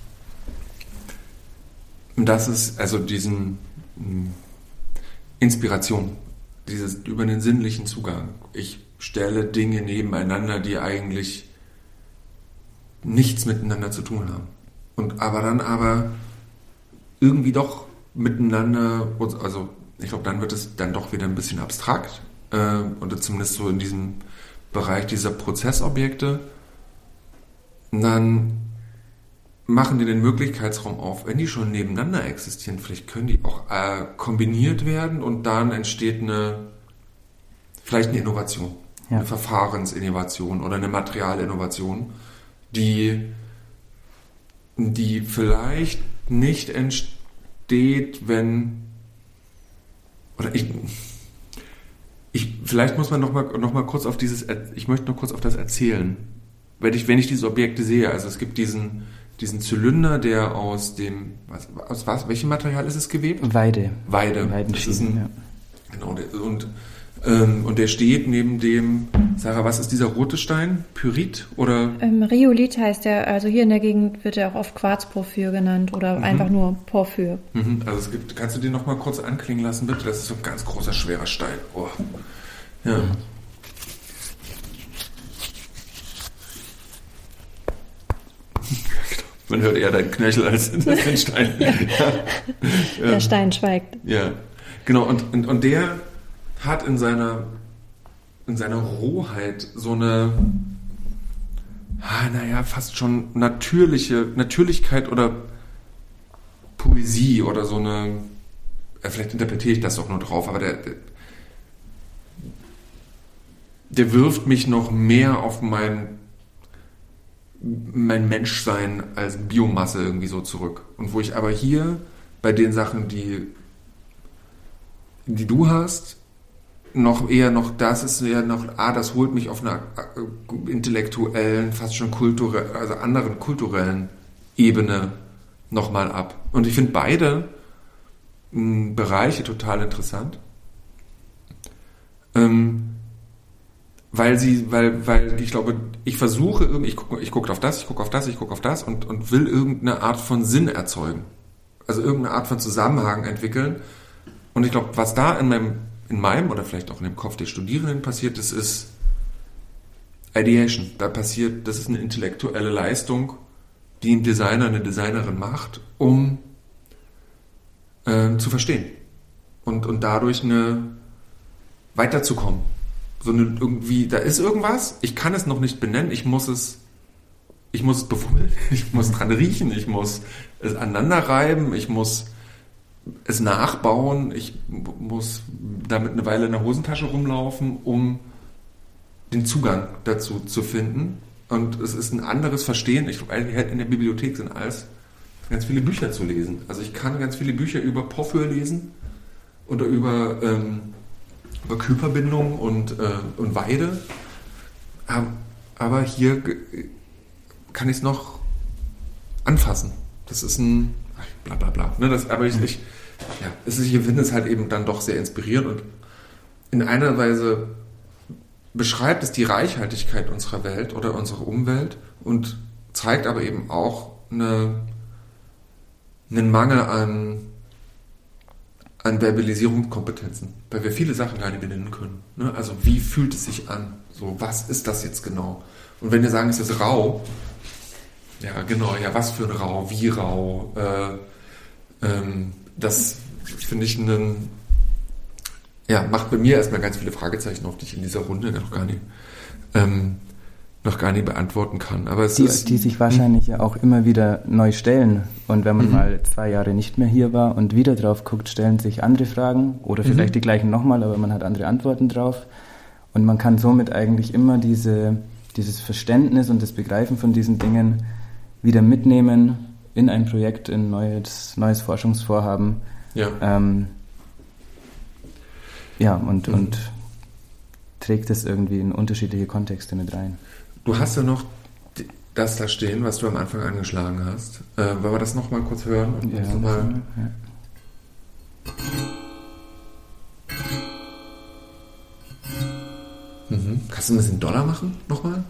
A: Das ist also diesen mh, Inspiration, dieses über den sinnlichen Zugang. Ich stelle Dinge nebeneinander, die eigentlich nichts miteinander zu tun haben. Und aber dann aber irgendwie doch miteinander, also ich glaube, dann wird es dann doch wieder ein bisschen abstrakt, äh, oder zumindest so in diesem Bereich dieser Prozessobjekte. Und dann machen die den Möglichkeitsraum auf, wenn die schon nebeneinander existieren, vielleicht können die auch äh, kombiniert werden und dann entsteht eine, vielleicht eine Innovation, ja. Eine Verfahrensinnovation oder eine Materialinnovation, die, die vielleicht nicht entsteht, wenn, oder ich, ich vielleicht muss man noch mal, noch mal kurz auf dieses, ich möchte noch kurz auf das erzählen, wenn ich, wenn ich diese Objekte sehe, also es gibt diesen, diesen Zylinder, der aus dem, was, aus was, welchem Material ist es gewebt?
C: Weide.
A: Weide. Das ist ein, ja. Genau, und, ähm, und der steht neben dem, Sarah, was ist dieser rote Stein? Pyrit oder?
B: Ähm, Rhyolith heißt der, also hier in der Gegend wird er auch oft Quarzporphyr genannt oder mhm. einfach nur Porphyr.
A: Mhm. Also es gibt, kannst du den noch mal kurz anklingen lassen, bitte? Das ist so ein ganz großer, schwerer Stein. Oh. Ja. Mhm. Man hört eher deinen Knöchel als den Stein.
B: Der ähm, Stein schweigt.
A: Ja, genau. Und, und, und der hat in seiner, in seiner Rohheit so eine, ah, naja, fast schon natürliche Natürlichkeit oder Poesie oder so eine, ja, vielleicht interpretiere ich das doch nur drauf, aber der, der, der wirft mich noch mehr auf mein mein Menschsein als Biomasse irgendwie so zurück. Und wo ich aber hier bei den Sachen, die, die du hast, noch eher noch, das ist ja noch, ah, das holt mich auf einer intellektuellen, fast schon kulturellen, also anderen kulturellen Ebene nochmal ab. Und ich finde beide m, Bereiche total interessant. Ähm, Weil sie, weil, weil ich glaube, ich versuche irgendwie, ich gucke ich guck auf das, ich gucke auf das, ich gucke auf das und, und will irgendeine Art von Sinn erzeugen. Also irgendeine Art von Zusammenhang entwickeln. Und ich glaube, was da in meinem, in meinem oder vielleicht auch in dem Kopf der Studierenden passiert ist, ist Ideation. Da passiert, das ist eine intellektuelle Leistung, die ein Designer, eine Designerin macht, um äh, zu verstehen. Und, und dadurch eine, weiterzukommen. So eine, irgendwie, da ist irgendwas, ich kann es noch nicht benennen, ich muss es, ich muss es befummeln, ich muss dran riechen, ich muss es aneinander reiben, ich muss es nachbauen, ich muss damit eine Weile in der Hosentasche rumlaufen, um den Zugang dazu zu finden. Und es ist ein anderes Verstehen. Ich glaube, in der Bibliothek sind alles ganz viele Bücher zu lesen. Also ich kann ganz viele Bücher über Porphyr lesen oder über ähm, über Körperbindung und, äh, und Weide. Aber hier kann ich es noch anfassen. Das ist ein ach, bla bla bla. Ne, das, aber ich, ich, ja, es ist, ich finde es halt eben dann doch sehr inspirierend und in einer Weise beschreibt es die Reichhaltigkeit unserer Welt oder unserer Umwelt und zeigt aber eben auch eine, einen Mangel an an Verbalisierungskompetenzen, weil wir viele Sachen gar nicht benennen können. Ne? Also wie fühlt es sich an? So, was ist das jetzt genau? Und wenn wir sagen, es ist rau, ja genau, ja was für ein Rau, wie rau, äh, ähm, das finde ich einen, ja, macht bei mir erstmal ganz viele Fragezeichen auf, die ich in dieser Runde noch gar nicht, ähm, noch gar nicht beantworten kann. Aber es
C: die,
A: ist,
C: die sich wahrscheinlich ja auch immer wieder neu stellen. Und wenn man mhm. mal zwei Jahre nicht mehr hier war und wieder drauf guckt, stellen sich andere Fragen oder vielleicht mhm. die gleichen nochmal, aber man hat andere Antworten drauf. Und man kann somit eigentlich immer diese dieses Verständnis und das Begreifen von diesen Dingen wieder mitnehmen in ein Projekt, in neues, neues Forschungsvorhaben.
A: Ja.
C: Ähm, ja, und,
A: Mhm.
C: und trägt es irgendwie in unterschiedliche Kontexte mit rein.
A: Du hast ja noch die- das da stehen, was du am Anfang angeschlagen hast. Äh, wollen wir das nochmal kurz hören? Und
C: Ja,
A: uns noch mal
C: ja.
A: Mhm. Kannst du ein bisschen doller machen? Nochmal?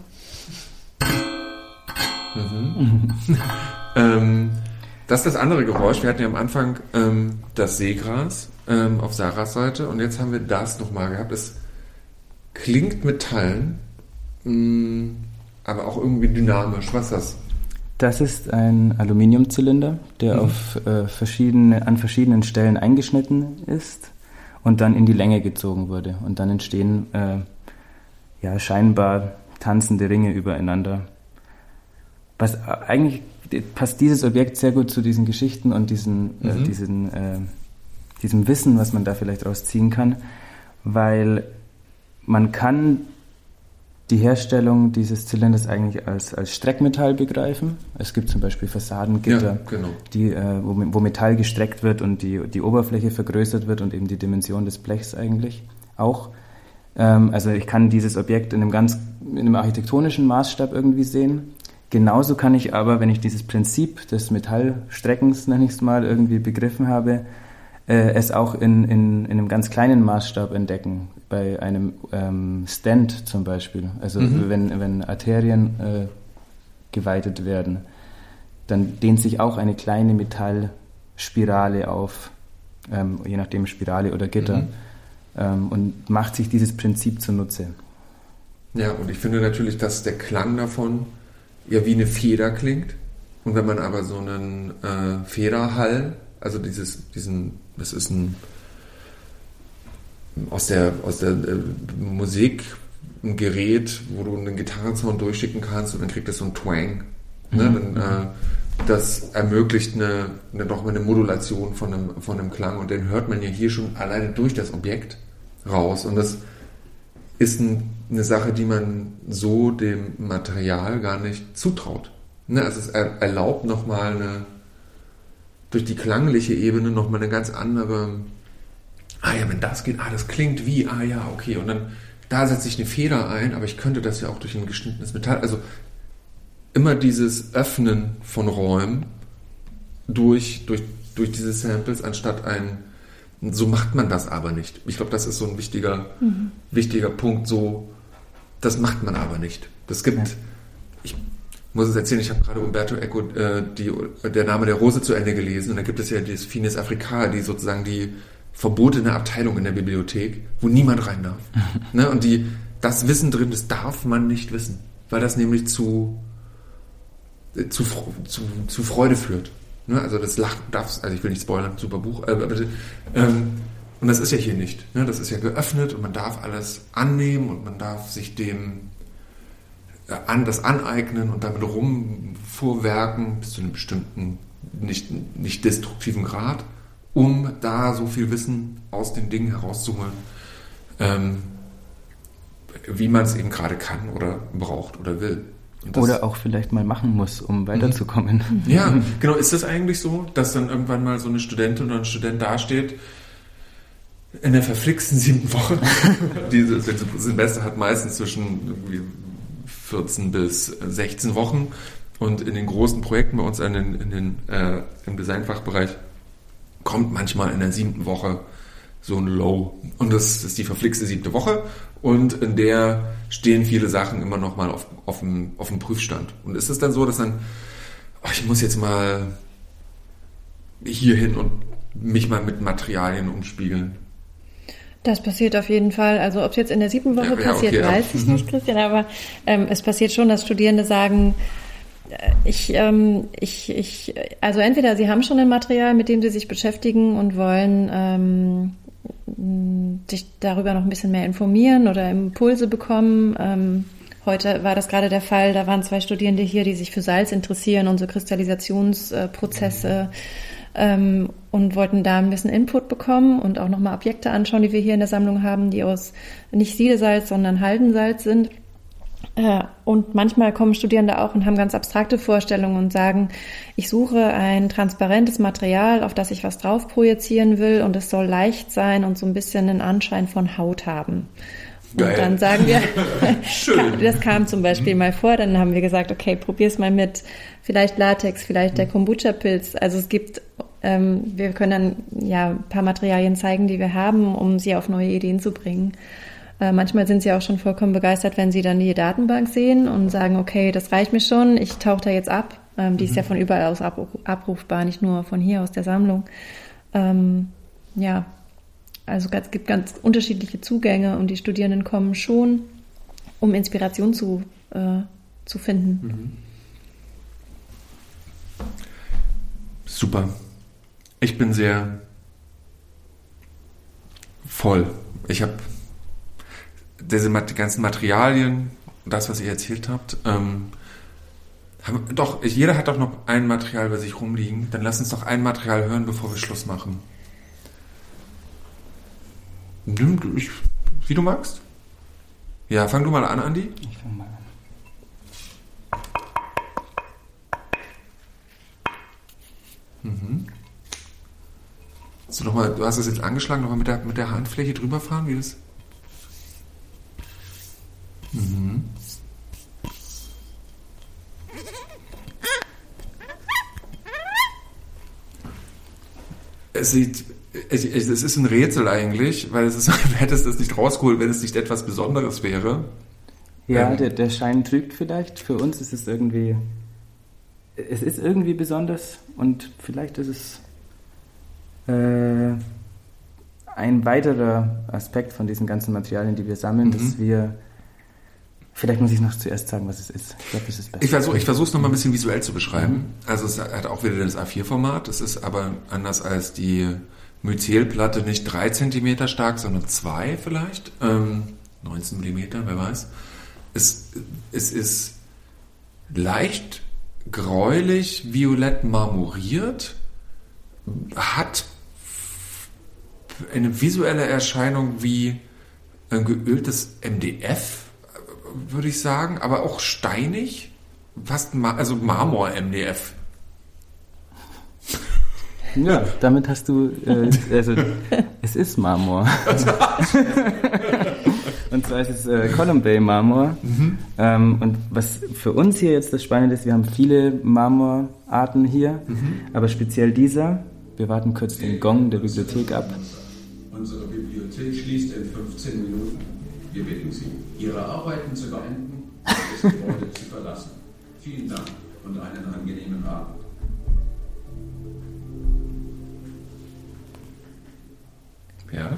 A: Mhm. ähm, das ist das andere Geräusch. Wir hatten ja am Anfang ähm, das Seegras ähm, auf Sarahs Seite und jetzt haben wir das nochmal gehabt. Es klingt Metallen, mh, aber auch irgendwie dynamisch. Was ist das?
C: Das ist ein Aluminiumzylinder, der
A: Mhm.
C: auf, äh, verschiedene, an verschiedenen Stellen eingeschnitten ist und dann in die Länge gezogen wurde. Und dann entstehen äh, ja, scheinbar tanzende Ringe übereinander. Was äh, eigentlich passt dieses Objekt sehr gut zu diesen Geschichten und diesen,
A: Mhm.
C: äh, diesen, äh, diesem Wissen, was man da vielleicht rausziehen kann, weil man kann die Herstellung dieses Zylinders eigentlich als, als Streckmetall begreifen. Es gibt zum Beispiel Fassadengitter,
A: Ja, genau.
C: die, äh, wo, wo Metall gestreckt wird und die, die Oberfläche vergrößert wird und eben die Dimension des Blechs eigentlich auch. Ähm, also ich kann dieses Objekt in einem ganz in einem architektonischen Maßstab irgendwie sehen. Genauso kann ich aber, wenn ich dieses Prinzip des Metallstreckens, nenne ich es mal, irgendwie begriffen habe, äh, es auch in, in, in einem ganz kleinen Maßstab entdecken. Bei einem ähm, Stent zum Beispiel. Also
A: Mhm.
C: wenn, wenn Arterien äh, geweitet werden, dann dehnt sich auch eine kleine Metallspirale auf, ähm, je nachdem Spirale oder Gitter,
A: Mhm.
C: ähm, und macht sich dieses Prinzip zunutze.
A: Ja, und ich finde natürlich, dass der Klang davon ja wie eine Feder klingt. Und wenn man aber so einen äh, Federhall, also dieses, diesen, das ist ein aus der, aus der äh, Musik ein Gerät, wo du einen Gitarrensound durchschicken kannst und dann kriegt das so einen Twang. Ne?
C: Mhm.
A: Dann, äh, das ermöglicht eine, eine, doch mal eine Modulation von einem, von einem Klang und den hört man ja hier schon alleine durch das Objekt raus. Und das ist ein, eine Sache, die man so dem Material gar nicht zutraut. Ne? Also es er, erlaubt nochmal eine, durch die klangliche Ebene nochmal eine ganz andere, ah ja, wenn das geht, ah, das klingt wie, ah ja, okay, und dann, da setze ich eine Feder ein, aber ich könnte das ja auch durch ein geschnittenes Metall, also immer dieses Öffnen von Räumen durch, durch, durch diese Samples, anstatt ein, so macht man das aber nicht. Ich glaube, das ist so ein wichtiger, mhm. wichtiger Punkt, so, das macht man aber nicht. Das gibt, ja. ich muss es erzählen, ich habe gerade Umberto Eco äh, die, der Name der Rose zu Ende gelesen und da gibt es ja das Finis Africae, die sozusagen die verbotene Abteilung in der Bibliothek, wo niemand rein darf. Ne? Und die, das Wissen drin, das darf man nicht wissen, weil das nämlich zu, zu, zu, zu Freude führt. Ne? Also das Lachen darfst, also ich will nicht spoilern, super Buch, äh, bitte. Ähm, und das ist ja hier nicht. Ne? Das ist ja geöffnet und man darf alles annehmen und man darf sich dem äh, an, das aneignen und damit rumvorwerken bis zu einem bestimmten, nicht, nicht destruktiven Grad, um da so viel Wissen aus den Dingen herauszuholen, ähm, wie man es eben gerade kann oder braucht oder will.
C: Oder auch vielleicht mal machen muss, um weiterzukommen.
A: Ja, genau. Ist das eigentlich so, dass dann irgendwann mal so eine Studentin oder ein Student dasteht, in der verflixten siebten Woche? Dieses Semester hat meistens zwischen irgendwie vierzehn bis sechzehn Wochen und in den großen Projekten bei uns in den, in den, äh, im Designfachbereich kommt manchmal in der siebten Woche so ein Low. Und das ist die verflixte siebte Woche und in der stehen viele Sachen immer noch mal auf, auf, dem, auf dem Prüfstand. Und ist es dann so, dass dann, oh, ich muss jetzt mal hier hin und mich mal mit Materialien umspiegeln?
B: Das passiert auf jeden Fall. Also ob es jetzt in der siebten Woche ja, passiert, ja, okay, weiß ja. ich nicht, Christian, aber ähm, es passiert schon, dass Studierende sagen, Ich, ähm, ich, ich, also entweder sie haben schon ein Material, mit dem sie sich beschäftigen und wollen ähm, sich darüber noch ein bisschen mehr informieren oder Impulse bekommen. Ähm, heute war das gerade der Fall, da waren zwei Studierende hier, die sich für Salz interessieren und so Kristallisationsprozesse ähm, und wollten da ein bisschen Input bekommen und auch nochmal Objekte anschauen, die wir hier in der Sammlung haben, die aus nicht Siedesalz, sondern Haldensalz sind. Äh, und manchmal kommen Studierende auch und haben ganz abstrakte Vorstellungen und sagen, ich suche ein transparentes Material, auf das ich was drauf projizieren will und es soll leicht sein und so ein bisschen einen Anschein von Haut haben. Und
A: Geil.
B: dann sagen wir,
A: Schön.
B: das kam zum Beispiel mal vor, dann haben wir gesagt, okay, probier's mal mit vielleicht Latex, vielleicht der Kombucha-Pilz. Also es gibt, ähm, wir können dann ja ein paar Materialien zeigen, die wir haben, um sie auf neue Ideen zu bringen. Äh, manchmal sind sie auch schon vollkommen begeistert, wenn sie dann die Datenbank sehen und sagen, okay, das reicht mir schon, ich tauche da jetzt ab. Ähm, die mhm. ist ja von überall aus abrufbar, nicht nur von hier aus der Sammlung. Ähm, ja, also es gibt ganz unterschiedliche Zugänge und die Studierenden kommen schon, um Inspiration zu, äh, zu finden.
A: Mhm. Super. Ich bin sehr voll. Ich habe diese die ganzen Materialien, das, was ihr erzählt habt, ähm, haben, doch, jeder hat doch noch ein Material bei sich rumliegen. Dann lass uns doch ein Material hören, bevor wir Schluss machen. Ich, wie du magst. Ja, fang du mal an, Andi.
C: Ich fang mal an.
A: Mhm. So, noch mal, du hast es jetzt angeschlagen, nochmal mit der, mit der Handfläche drüber fahren, wie das? Mhm. Es sieht, es, es ist ein Rätsel eigentlich, weil es ist, du hättest es nicht rausgeholt, wenn es nicht etwas Besonderes wäre.
C: Ja,
A: ähm, der,
C: der Schein trügt vielleicht. Für uns ist es irgendwie, es ist irgendwie besonders und vielleicht ist es äh, ein weiterer Aspekt von diesen ganzen Materialien, die wir sammeln,
A: mhm.
C: dass wir, vielleicht muss ich noch zuerst sagen, was es ist. Ich glaube, das ist besser.
A: Ich versuche ich versuche es nochmal ein bisschen visuell zu beschreiben. Mhm. Also es hat auch wieder das A vier Format, es ist aber anders als die Myzelplatte nicht drei Zentimeter stark, sondern zwei vielleicht, ähm, neunzehn Millimeter, wer weiß. Es, es ist leicht gräulich, violett marmoriert, hat eine visuelle Erscheinung wie ein geöltes M D F, würde ich sagen, aber auch steinig, fast ma- also Marmor-M D F.
C: Ja, damit hast du, äh, also es ist Marmor. Und zwar ist es äh, Column Bay Marmor. Mhm. Ähm, und was für uns hier jetzt das Spannende ist, wir haben viele Marmorarten hier, mhm. aber speziell dieser. Wir warten kurz den Gong der Bibliothek ab.
D: Unsere Bibliothek schließt in fünfzehn Minuten. Wir bitten Sie, Ihre Arbeiten zu beenden und das Gebäude zu verlassen. Vielen Dank und einen angenehmen Abend.
A: Ja.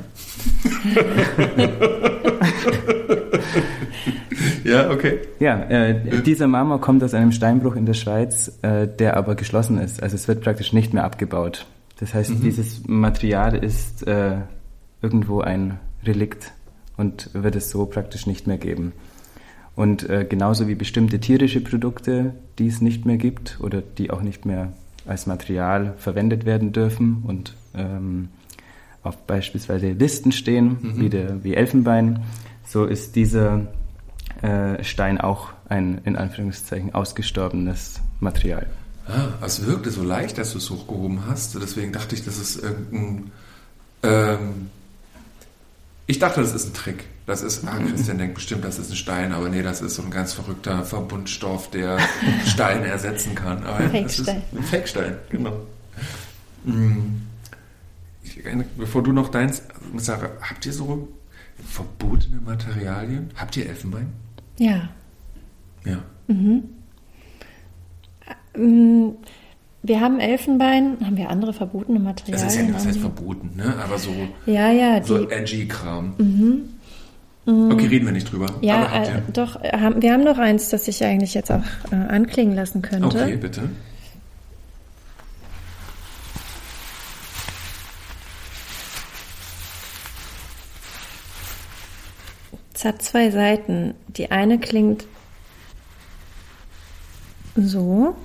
A: Ja, okay.
C: Ja, äh, dieser Marmor kommt aus einem Steinbruch in der Schweiz, äh, der aber geschlossen ist. Also es wird praktisch nicht mehr abgebaut. Das heißt, mhm. dieses Material ist äh, irgendwo ein Relikt und wird es so praktisch nicht mehr geben. Und äh, genauso wie bestimmte tierische Produkte, die es nicht mehr gibt oder die auch nicht mehr als Material verwendet werden dürfen und ähm, auf beispielsweise Listen stehen, mhm. wie, der, wie Elfenbein, so ist dieser äh, Stein auch ein, in Anführungszeichen, ausgestorbenes Material.
A: Ah, es wirkte so leicht, dass du es hochgehoben hast, deswegen dachte ich, das ist irgendein... Ähm, ich dachte, das ist ein Trick. Das ist, ah, Christian denkt bestimmt, das ist ein Stein, aber nee, das ist so ein ganz verrückter Verbundstoff, der Stein ersetzen kann. Aber
B: Fake-Stein.
A: Ein Fake-Stein, genau. Mhm. Ich, bevor du noch deins, Sarah, habt ihr so verbotene Materialien? Habt ihr Elfenbein?
B: Ja.
A: Ja.
B: Mhm. Wir haben Elfenbein, haben wir andere verbotene Materialien?
A: Das ist ja das heißt verboten, ne? Aber so,
B: ja, ja,
A: so
B: die,
A: edgy Kram.
B: Mhm. Mhm.
A: Okay, reden wir nicht drüber.
B: Ja, äh, doch, haben, wir haben noch eins, das ich eigentlich jetzt auch äh, anklingen lassen könnte.
A: Okay, bitte.
B: Es hat zwei Seiten. Die eine klingt so.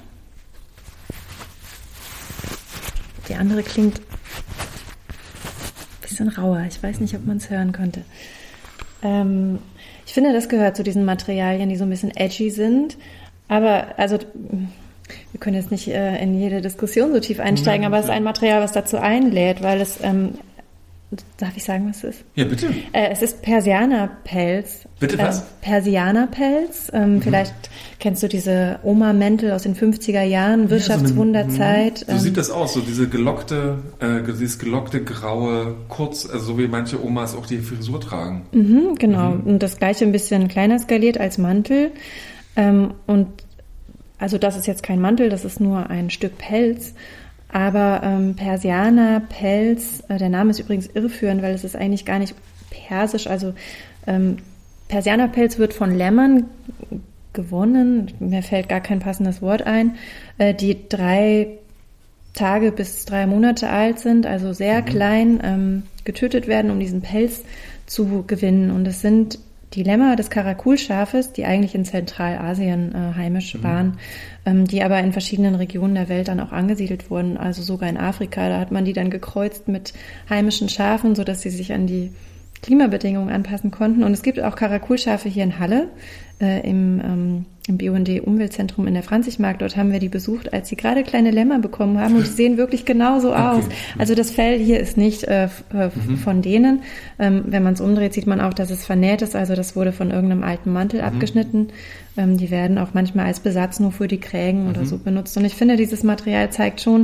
B: Die andere klingt ein bisschen rauer. Ich weiß nicht, ob man es hören konnte. Ähm, Ich finde, das gehört zu diesen Materialien, die so ein bisschen edgy sind. Aber, also, wir können jetzt nicht äh, in jede Diskussion so tief einsteigen,
A: Nein,
B: aber es ist ein Material, was dazu einlädt, weil es, ähm, darf ich sagen, was es ist?
A: Ja, bitte.
B: Äh, es ist Persianerpelz.
A: Bitte was?
B: Äh, Persianerpelz. Ähm, mhm. Vielleicht kennst du diese Oma-Mäntel aus den fünfziger Jahren, Wirtschaftswunderzeit.
A: Ja, so, eine, so sieht das aus, so diese gelockte, äh, dieses gelockte graue Kurz, also so wie manche Omas auch die Frisur tragen.
B: Mhm, genau. Mhm. Und das gleiche ein bisschen kleiner skaliert als Mantel. Ähm, und also das ist jetzt kein Mantel, das ist nur ein Stück Pelz. Aber ähm, Persianerpelz, äh, der Name ist übrigens irreführend, weil es ist eigentlich gar nicht persisch. Also ähm, Persianerpelz wird von Lämmern gewonnen, mir fällt gar kein passendes Wort ein, äh, die drei Tage bis drei Monate alt sind, also sehr mhm. klein, ähm, getötet werden, um diesen Pelz zu gewinnen. Und es sind die Lämmer des Karakulschafes, die eigentlich in Zentralasien äh, heimisch mhm. waren, ähm, die aber in verschiedenen Regionen der Welt dann auch angesiedelt wurden, also sogar in Afrika. Da hat man die dann gekreuzt mit heimischen Schafen, sodass sie sich an die Klimabedingungen anpassen konnten. Und es gibt auch Karakulschafe hier in Halle, äh, im, ähm, im B U N D-Umweltzentrum in der Franzigmark. Dort haben wir die besucht, als sie gerade kleine Lämmer bekommen haben. Und die sehen wirklich genauso okay. aus. Also das Fell hier ist nicht äh, f- äh, mhm. von denen. Ähm, wenn man es umdreht, sieht man auch, dass es vernäht ist. Also das wurde von irgendeinem alten Mantel mhm. abgeschnitten. Ähm, die werden auch manchmal als Besatz nur für die Krägen mhm. oder so benutzt. Und ich finde, dieses Material zeigt schon,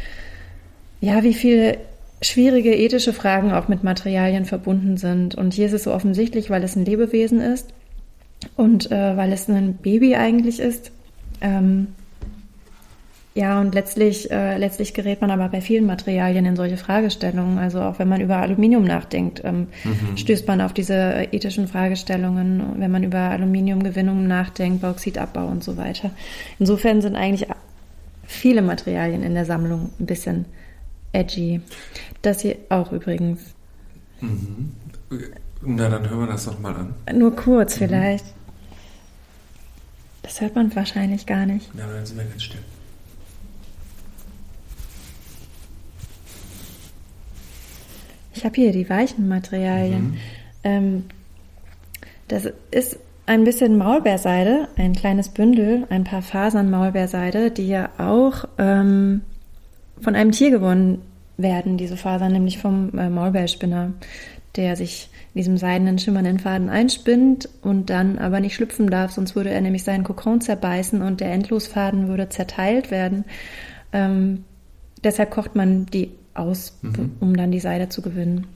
B: ja, wie viele schwierige ethische Fragen auch mit Materialien verbunden sind. Und hier ist es so offensichtlich, weil es ein Lebewesen ist und äh, weil es ein Baby eigentlich ist. Ähm, ja, und letztlich, äh, letztlich gerät man aber bei vielen Materialien in solche Fragestellungen. Also auch wenn man über Aluminium nachdenkt, ähm, mhm. stößt man auf diese ethischen Fragestellungen, wenn man über Aluminiumgewinnung nachdenkt, Bauxidabbau und so weiter. Insofern sind eigentlich viele Materialien in der Sammlung ein bisschen edgy. Das hier auch übrigens.
A: Mhm. Na, dann hören wir das doch mal an.
B: Nur kurz mhm. vielleicht. Das hört man wahrscheinlich gar nicht.
A: Na, dann sind wir ganz still.
B: Ich habe hier die weichen Materialien. Mhm. Ähm, das ist ein bisschen Maulbeerseide, ein kleines Bündel, ein paar Fasern Maulbeerseide, die ja auch ähm, von einem Tier gewonnen werden, diese Fasern, nämlich vom äh, Maulbeerspinner, der sich in diesem seidenen, schimmernden Faden einspinnt und dann aber nicht schlüpfen darf, sonst würde er nämlich seinen Kokon zerbeißen und der Endlosfaden würde zerteilt werden. Ähm, deshalb kocht man die aus, mhm. um dann die Seide zu gewinnen.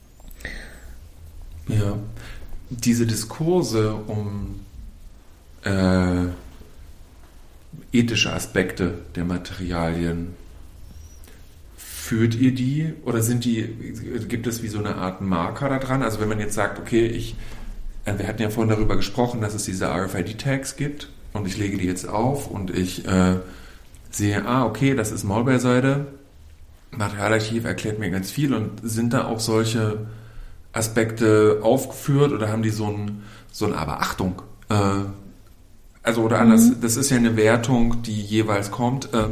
A: Ja, diese Diskurse um äh, ethische Aspekte der Materialien, führt ihr die oder sind die, gibt es wie so eine Art Marker da dran? Also wenn man jetzt sagt, okay, ich, wir hatten ja vorhin darüber gesprochen, dass es diese R F I D-Tags gibt und ich lege die jetzt auf und ich äh, sehe, ah, okay, das ist Maulbeerseide, Materialarchiv erklärt mir ganz viel und sind da auch solche Aspekte aufgeführt oder haben die so ein, so ein aber Achtung, äh, also oder anders, mhm. das ist ja eine Wertung, die jeweils kommt, ähm,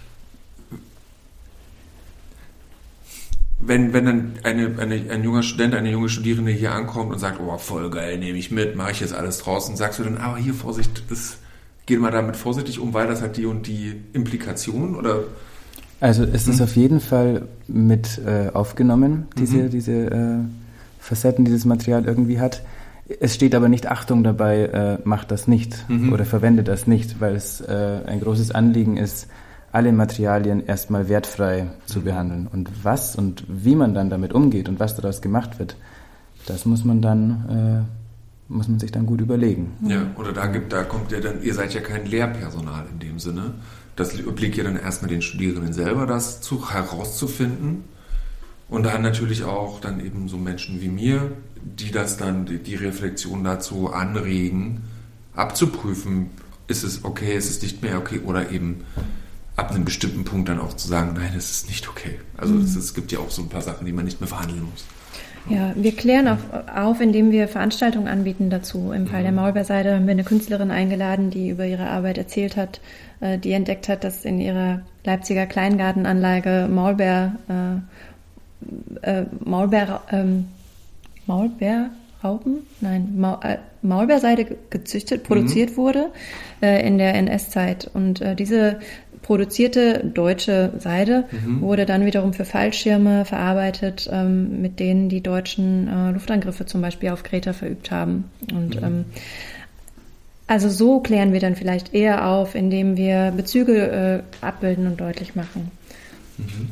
A: Wenn, wenn dann eine, eine, ein junger Student, eine junge Studierende hier ankommt und sagt, oh, voll geil, nehme ich mit, mache ich jetzt alles draußen, sagst du dann, aber hier, Vorsicht, das, geht mal damit vorsichtig um, weil das hat die und die Implikation, oder?
C: Also es hm? ist auf jeden Fall mit äh, aufgenommen, diese, mhm. diese äh, Facetten, die das Material irgendwie hat. Es steht aber nicht Achtung dabei, äh, macht das nicht mhm. oder verwendet das nicht, weil es äh, ein großes Anliegen ist, alle Materialien erstmal wertfrei zu behandeln. Und was und wie man dann damit umgeht und was daraus gemacht wird, das muss man dann, äh, muss man sich dann gut überlegen.
A: Ja, oder da gibt, da kommt ja dann, ihr seid ja kein Lehrpersonal in dem Sinne. Das obliegt ja dann erstmal den Studierenden selber, das zu, herauszufinden. Und dann natürlich auch dann eben so Menschen wie mir, die das dann, die, die Reflexion dazu anregen, abzuprüfen, ist es okay, ist es nicht mehr okay, oder eben ab einem bestimmten Punkt dann auch zu sagen, nein, das ist nicht okay. Also mhm. es, es gibt ja auch so ein paar Sachen, die man nicht mehr verhandeln muss.
B: Ja, wir klären auf, auf, indem wir Veranstaltungen anbieten dazu. Im Fall mhm. der Maulbeerseide haben wir eine Künstlerin eingeladen, die über ihre Arbeit erzählt hat, äh, die entdeckt hat, dass in ihrer Leipziger Kleingartenanlage Maulbeer, äh, äh, Maulbeer, ähm, Maulbeer Raupen, nein, Maul, äh, Maulbeerseide gezüchtet, produziert mhm. wurde äh, in der N S-Zeit. Und äh, diese produzierte deutsche Seide mhm. wurde dann wiederum für Fallschirme verarbeitet, ähm, mit denen die Deutschen äh, Luftangriffe zum Beispiel auf Kreta verübt haben. Und mhm. ähm, also so klären wir dann vielleicht eher auf, indem wir Bezüge äh, abbilden und deutlich machen.
A: Mhm.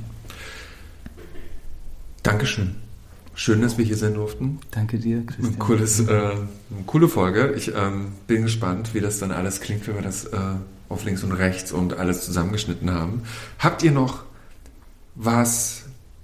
A: Dankeschön. Schön, dass wir hier sein durften.
C: Danke dir, Christian.
A: Ein cooles, äh, eine coole Folge. Ich ähm, bin gespannt, wie das dann alles klingt, wenn wir das äh, auf links und rechts und alles zusammengeschnitten haben. Habt ihr noch was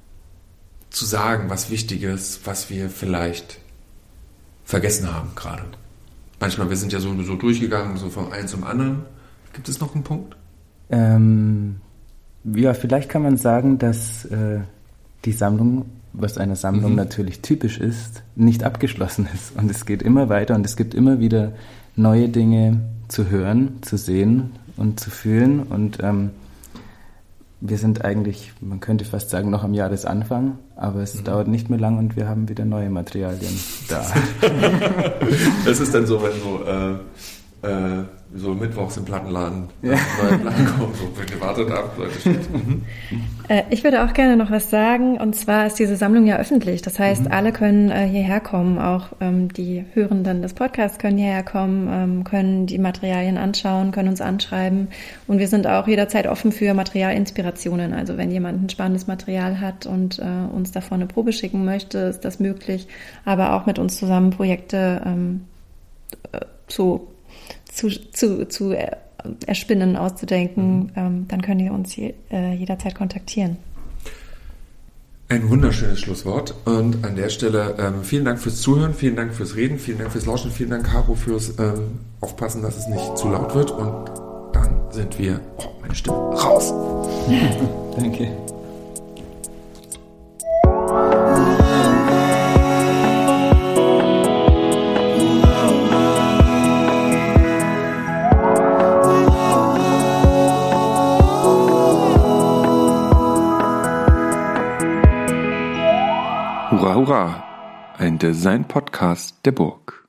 A: zu sagen, was Wichtiges, was wir vielleicht vergessen haben gerade? Manchmal, wir sind ja so, so durchgegangen, so vom einen zum anderen. Gibt es noch einen Punkt?
C: Ähm, ja, vielleicht kann man sagen, dass äh, die Sammlung, was einer Sammlung mhm. natürlich typisch ist, nicht abgeschlossen ist. Und es geht immer weiter und es gibt immer wieder neue Dinge zu hören, zu sehen und zu fühlen. Und ähm, wir sind eigentlich, man könnte fast sagen, noch am Jahresanfang, aber es mhm. dauert nicht mehr lang und wir haben wieder neue Materialien da.
A: Das ist dann so, wenn so, äh, äh, so mittwochs im Plattenladen ja. neue Platten kommen, so gewartet ab. Mhm.
B: Äh, ich würde auch gerne noch was sagen, und zwar ist diese Sammlung ja öffentlich. Das heißt, mhm. alle können äh, hierher kommen, auch ähm, die Hörenden des Podcasts können hierher kommen, ähm, können die Materialien anschauen, können uns anschreiben. Und wir sind auch jederzeit offen für Materialinspirationen. Also wenn jemand ein spannendes Material hat und äh, uns davon eine Probe schicken möchte, ist das möglich. Aber auch mit uns zusammen Projekte ähm, äh, zu zu, zu, zu erspinnen, auszudenken, mhm. ähm, dann könnt ihr uns je, äh, jederzeit kontaktieren.
A: Ein wunderschönes Schlusswort. Und an der Stelle ähm, vielen Dank fürs Zuhören, vielen Dank fürs Reden, vielen Dank fürs Lauschen, vielen Dank, Caro, fürs ähm, Aufpassen, dass es nicht zu laut wird. Und dann sind wir, oh, meine Stimme, raus.
C: Danke.
A: Hurra, hurra! Ein Design-Podcast der Burg.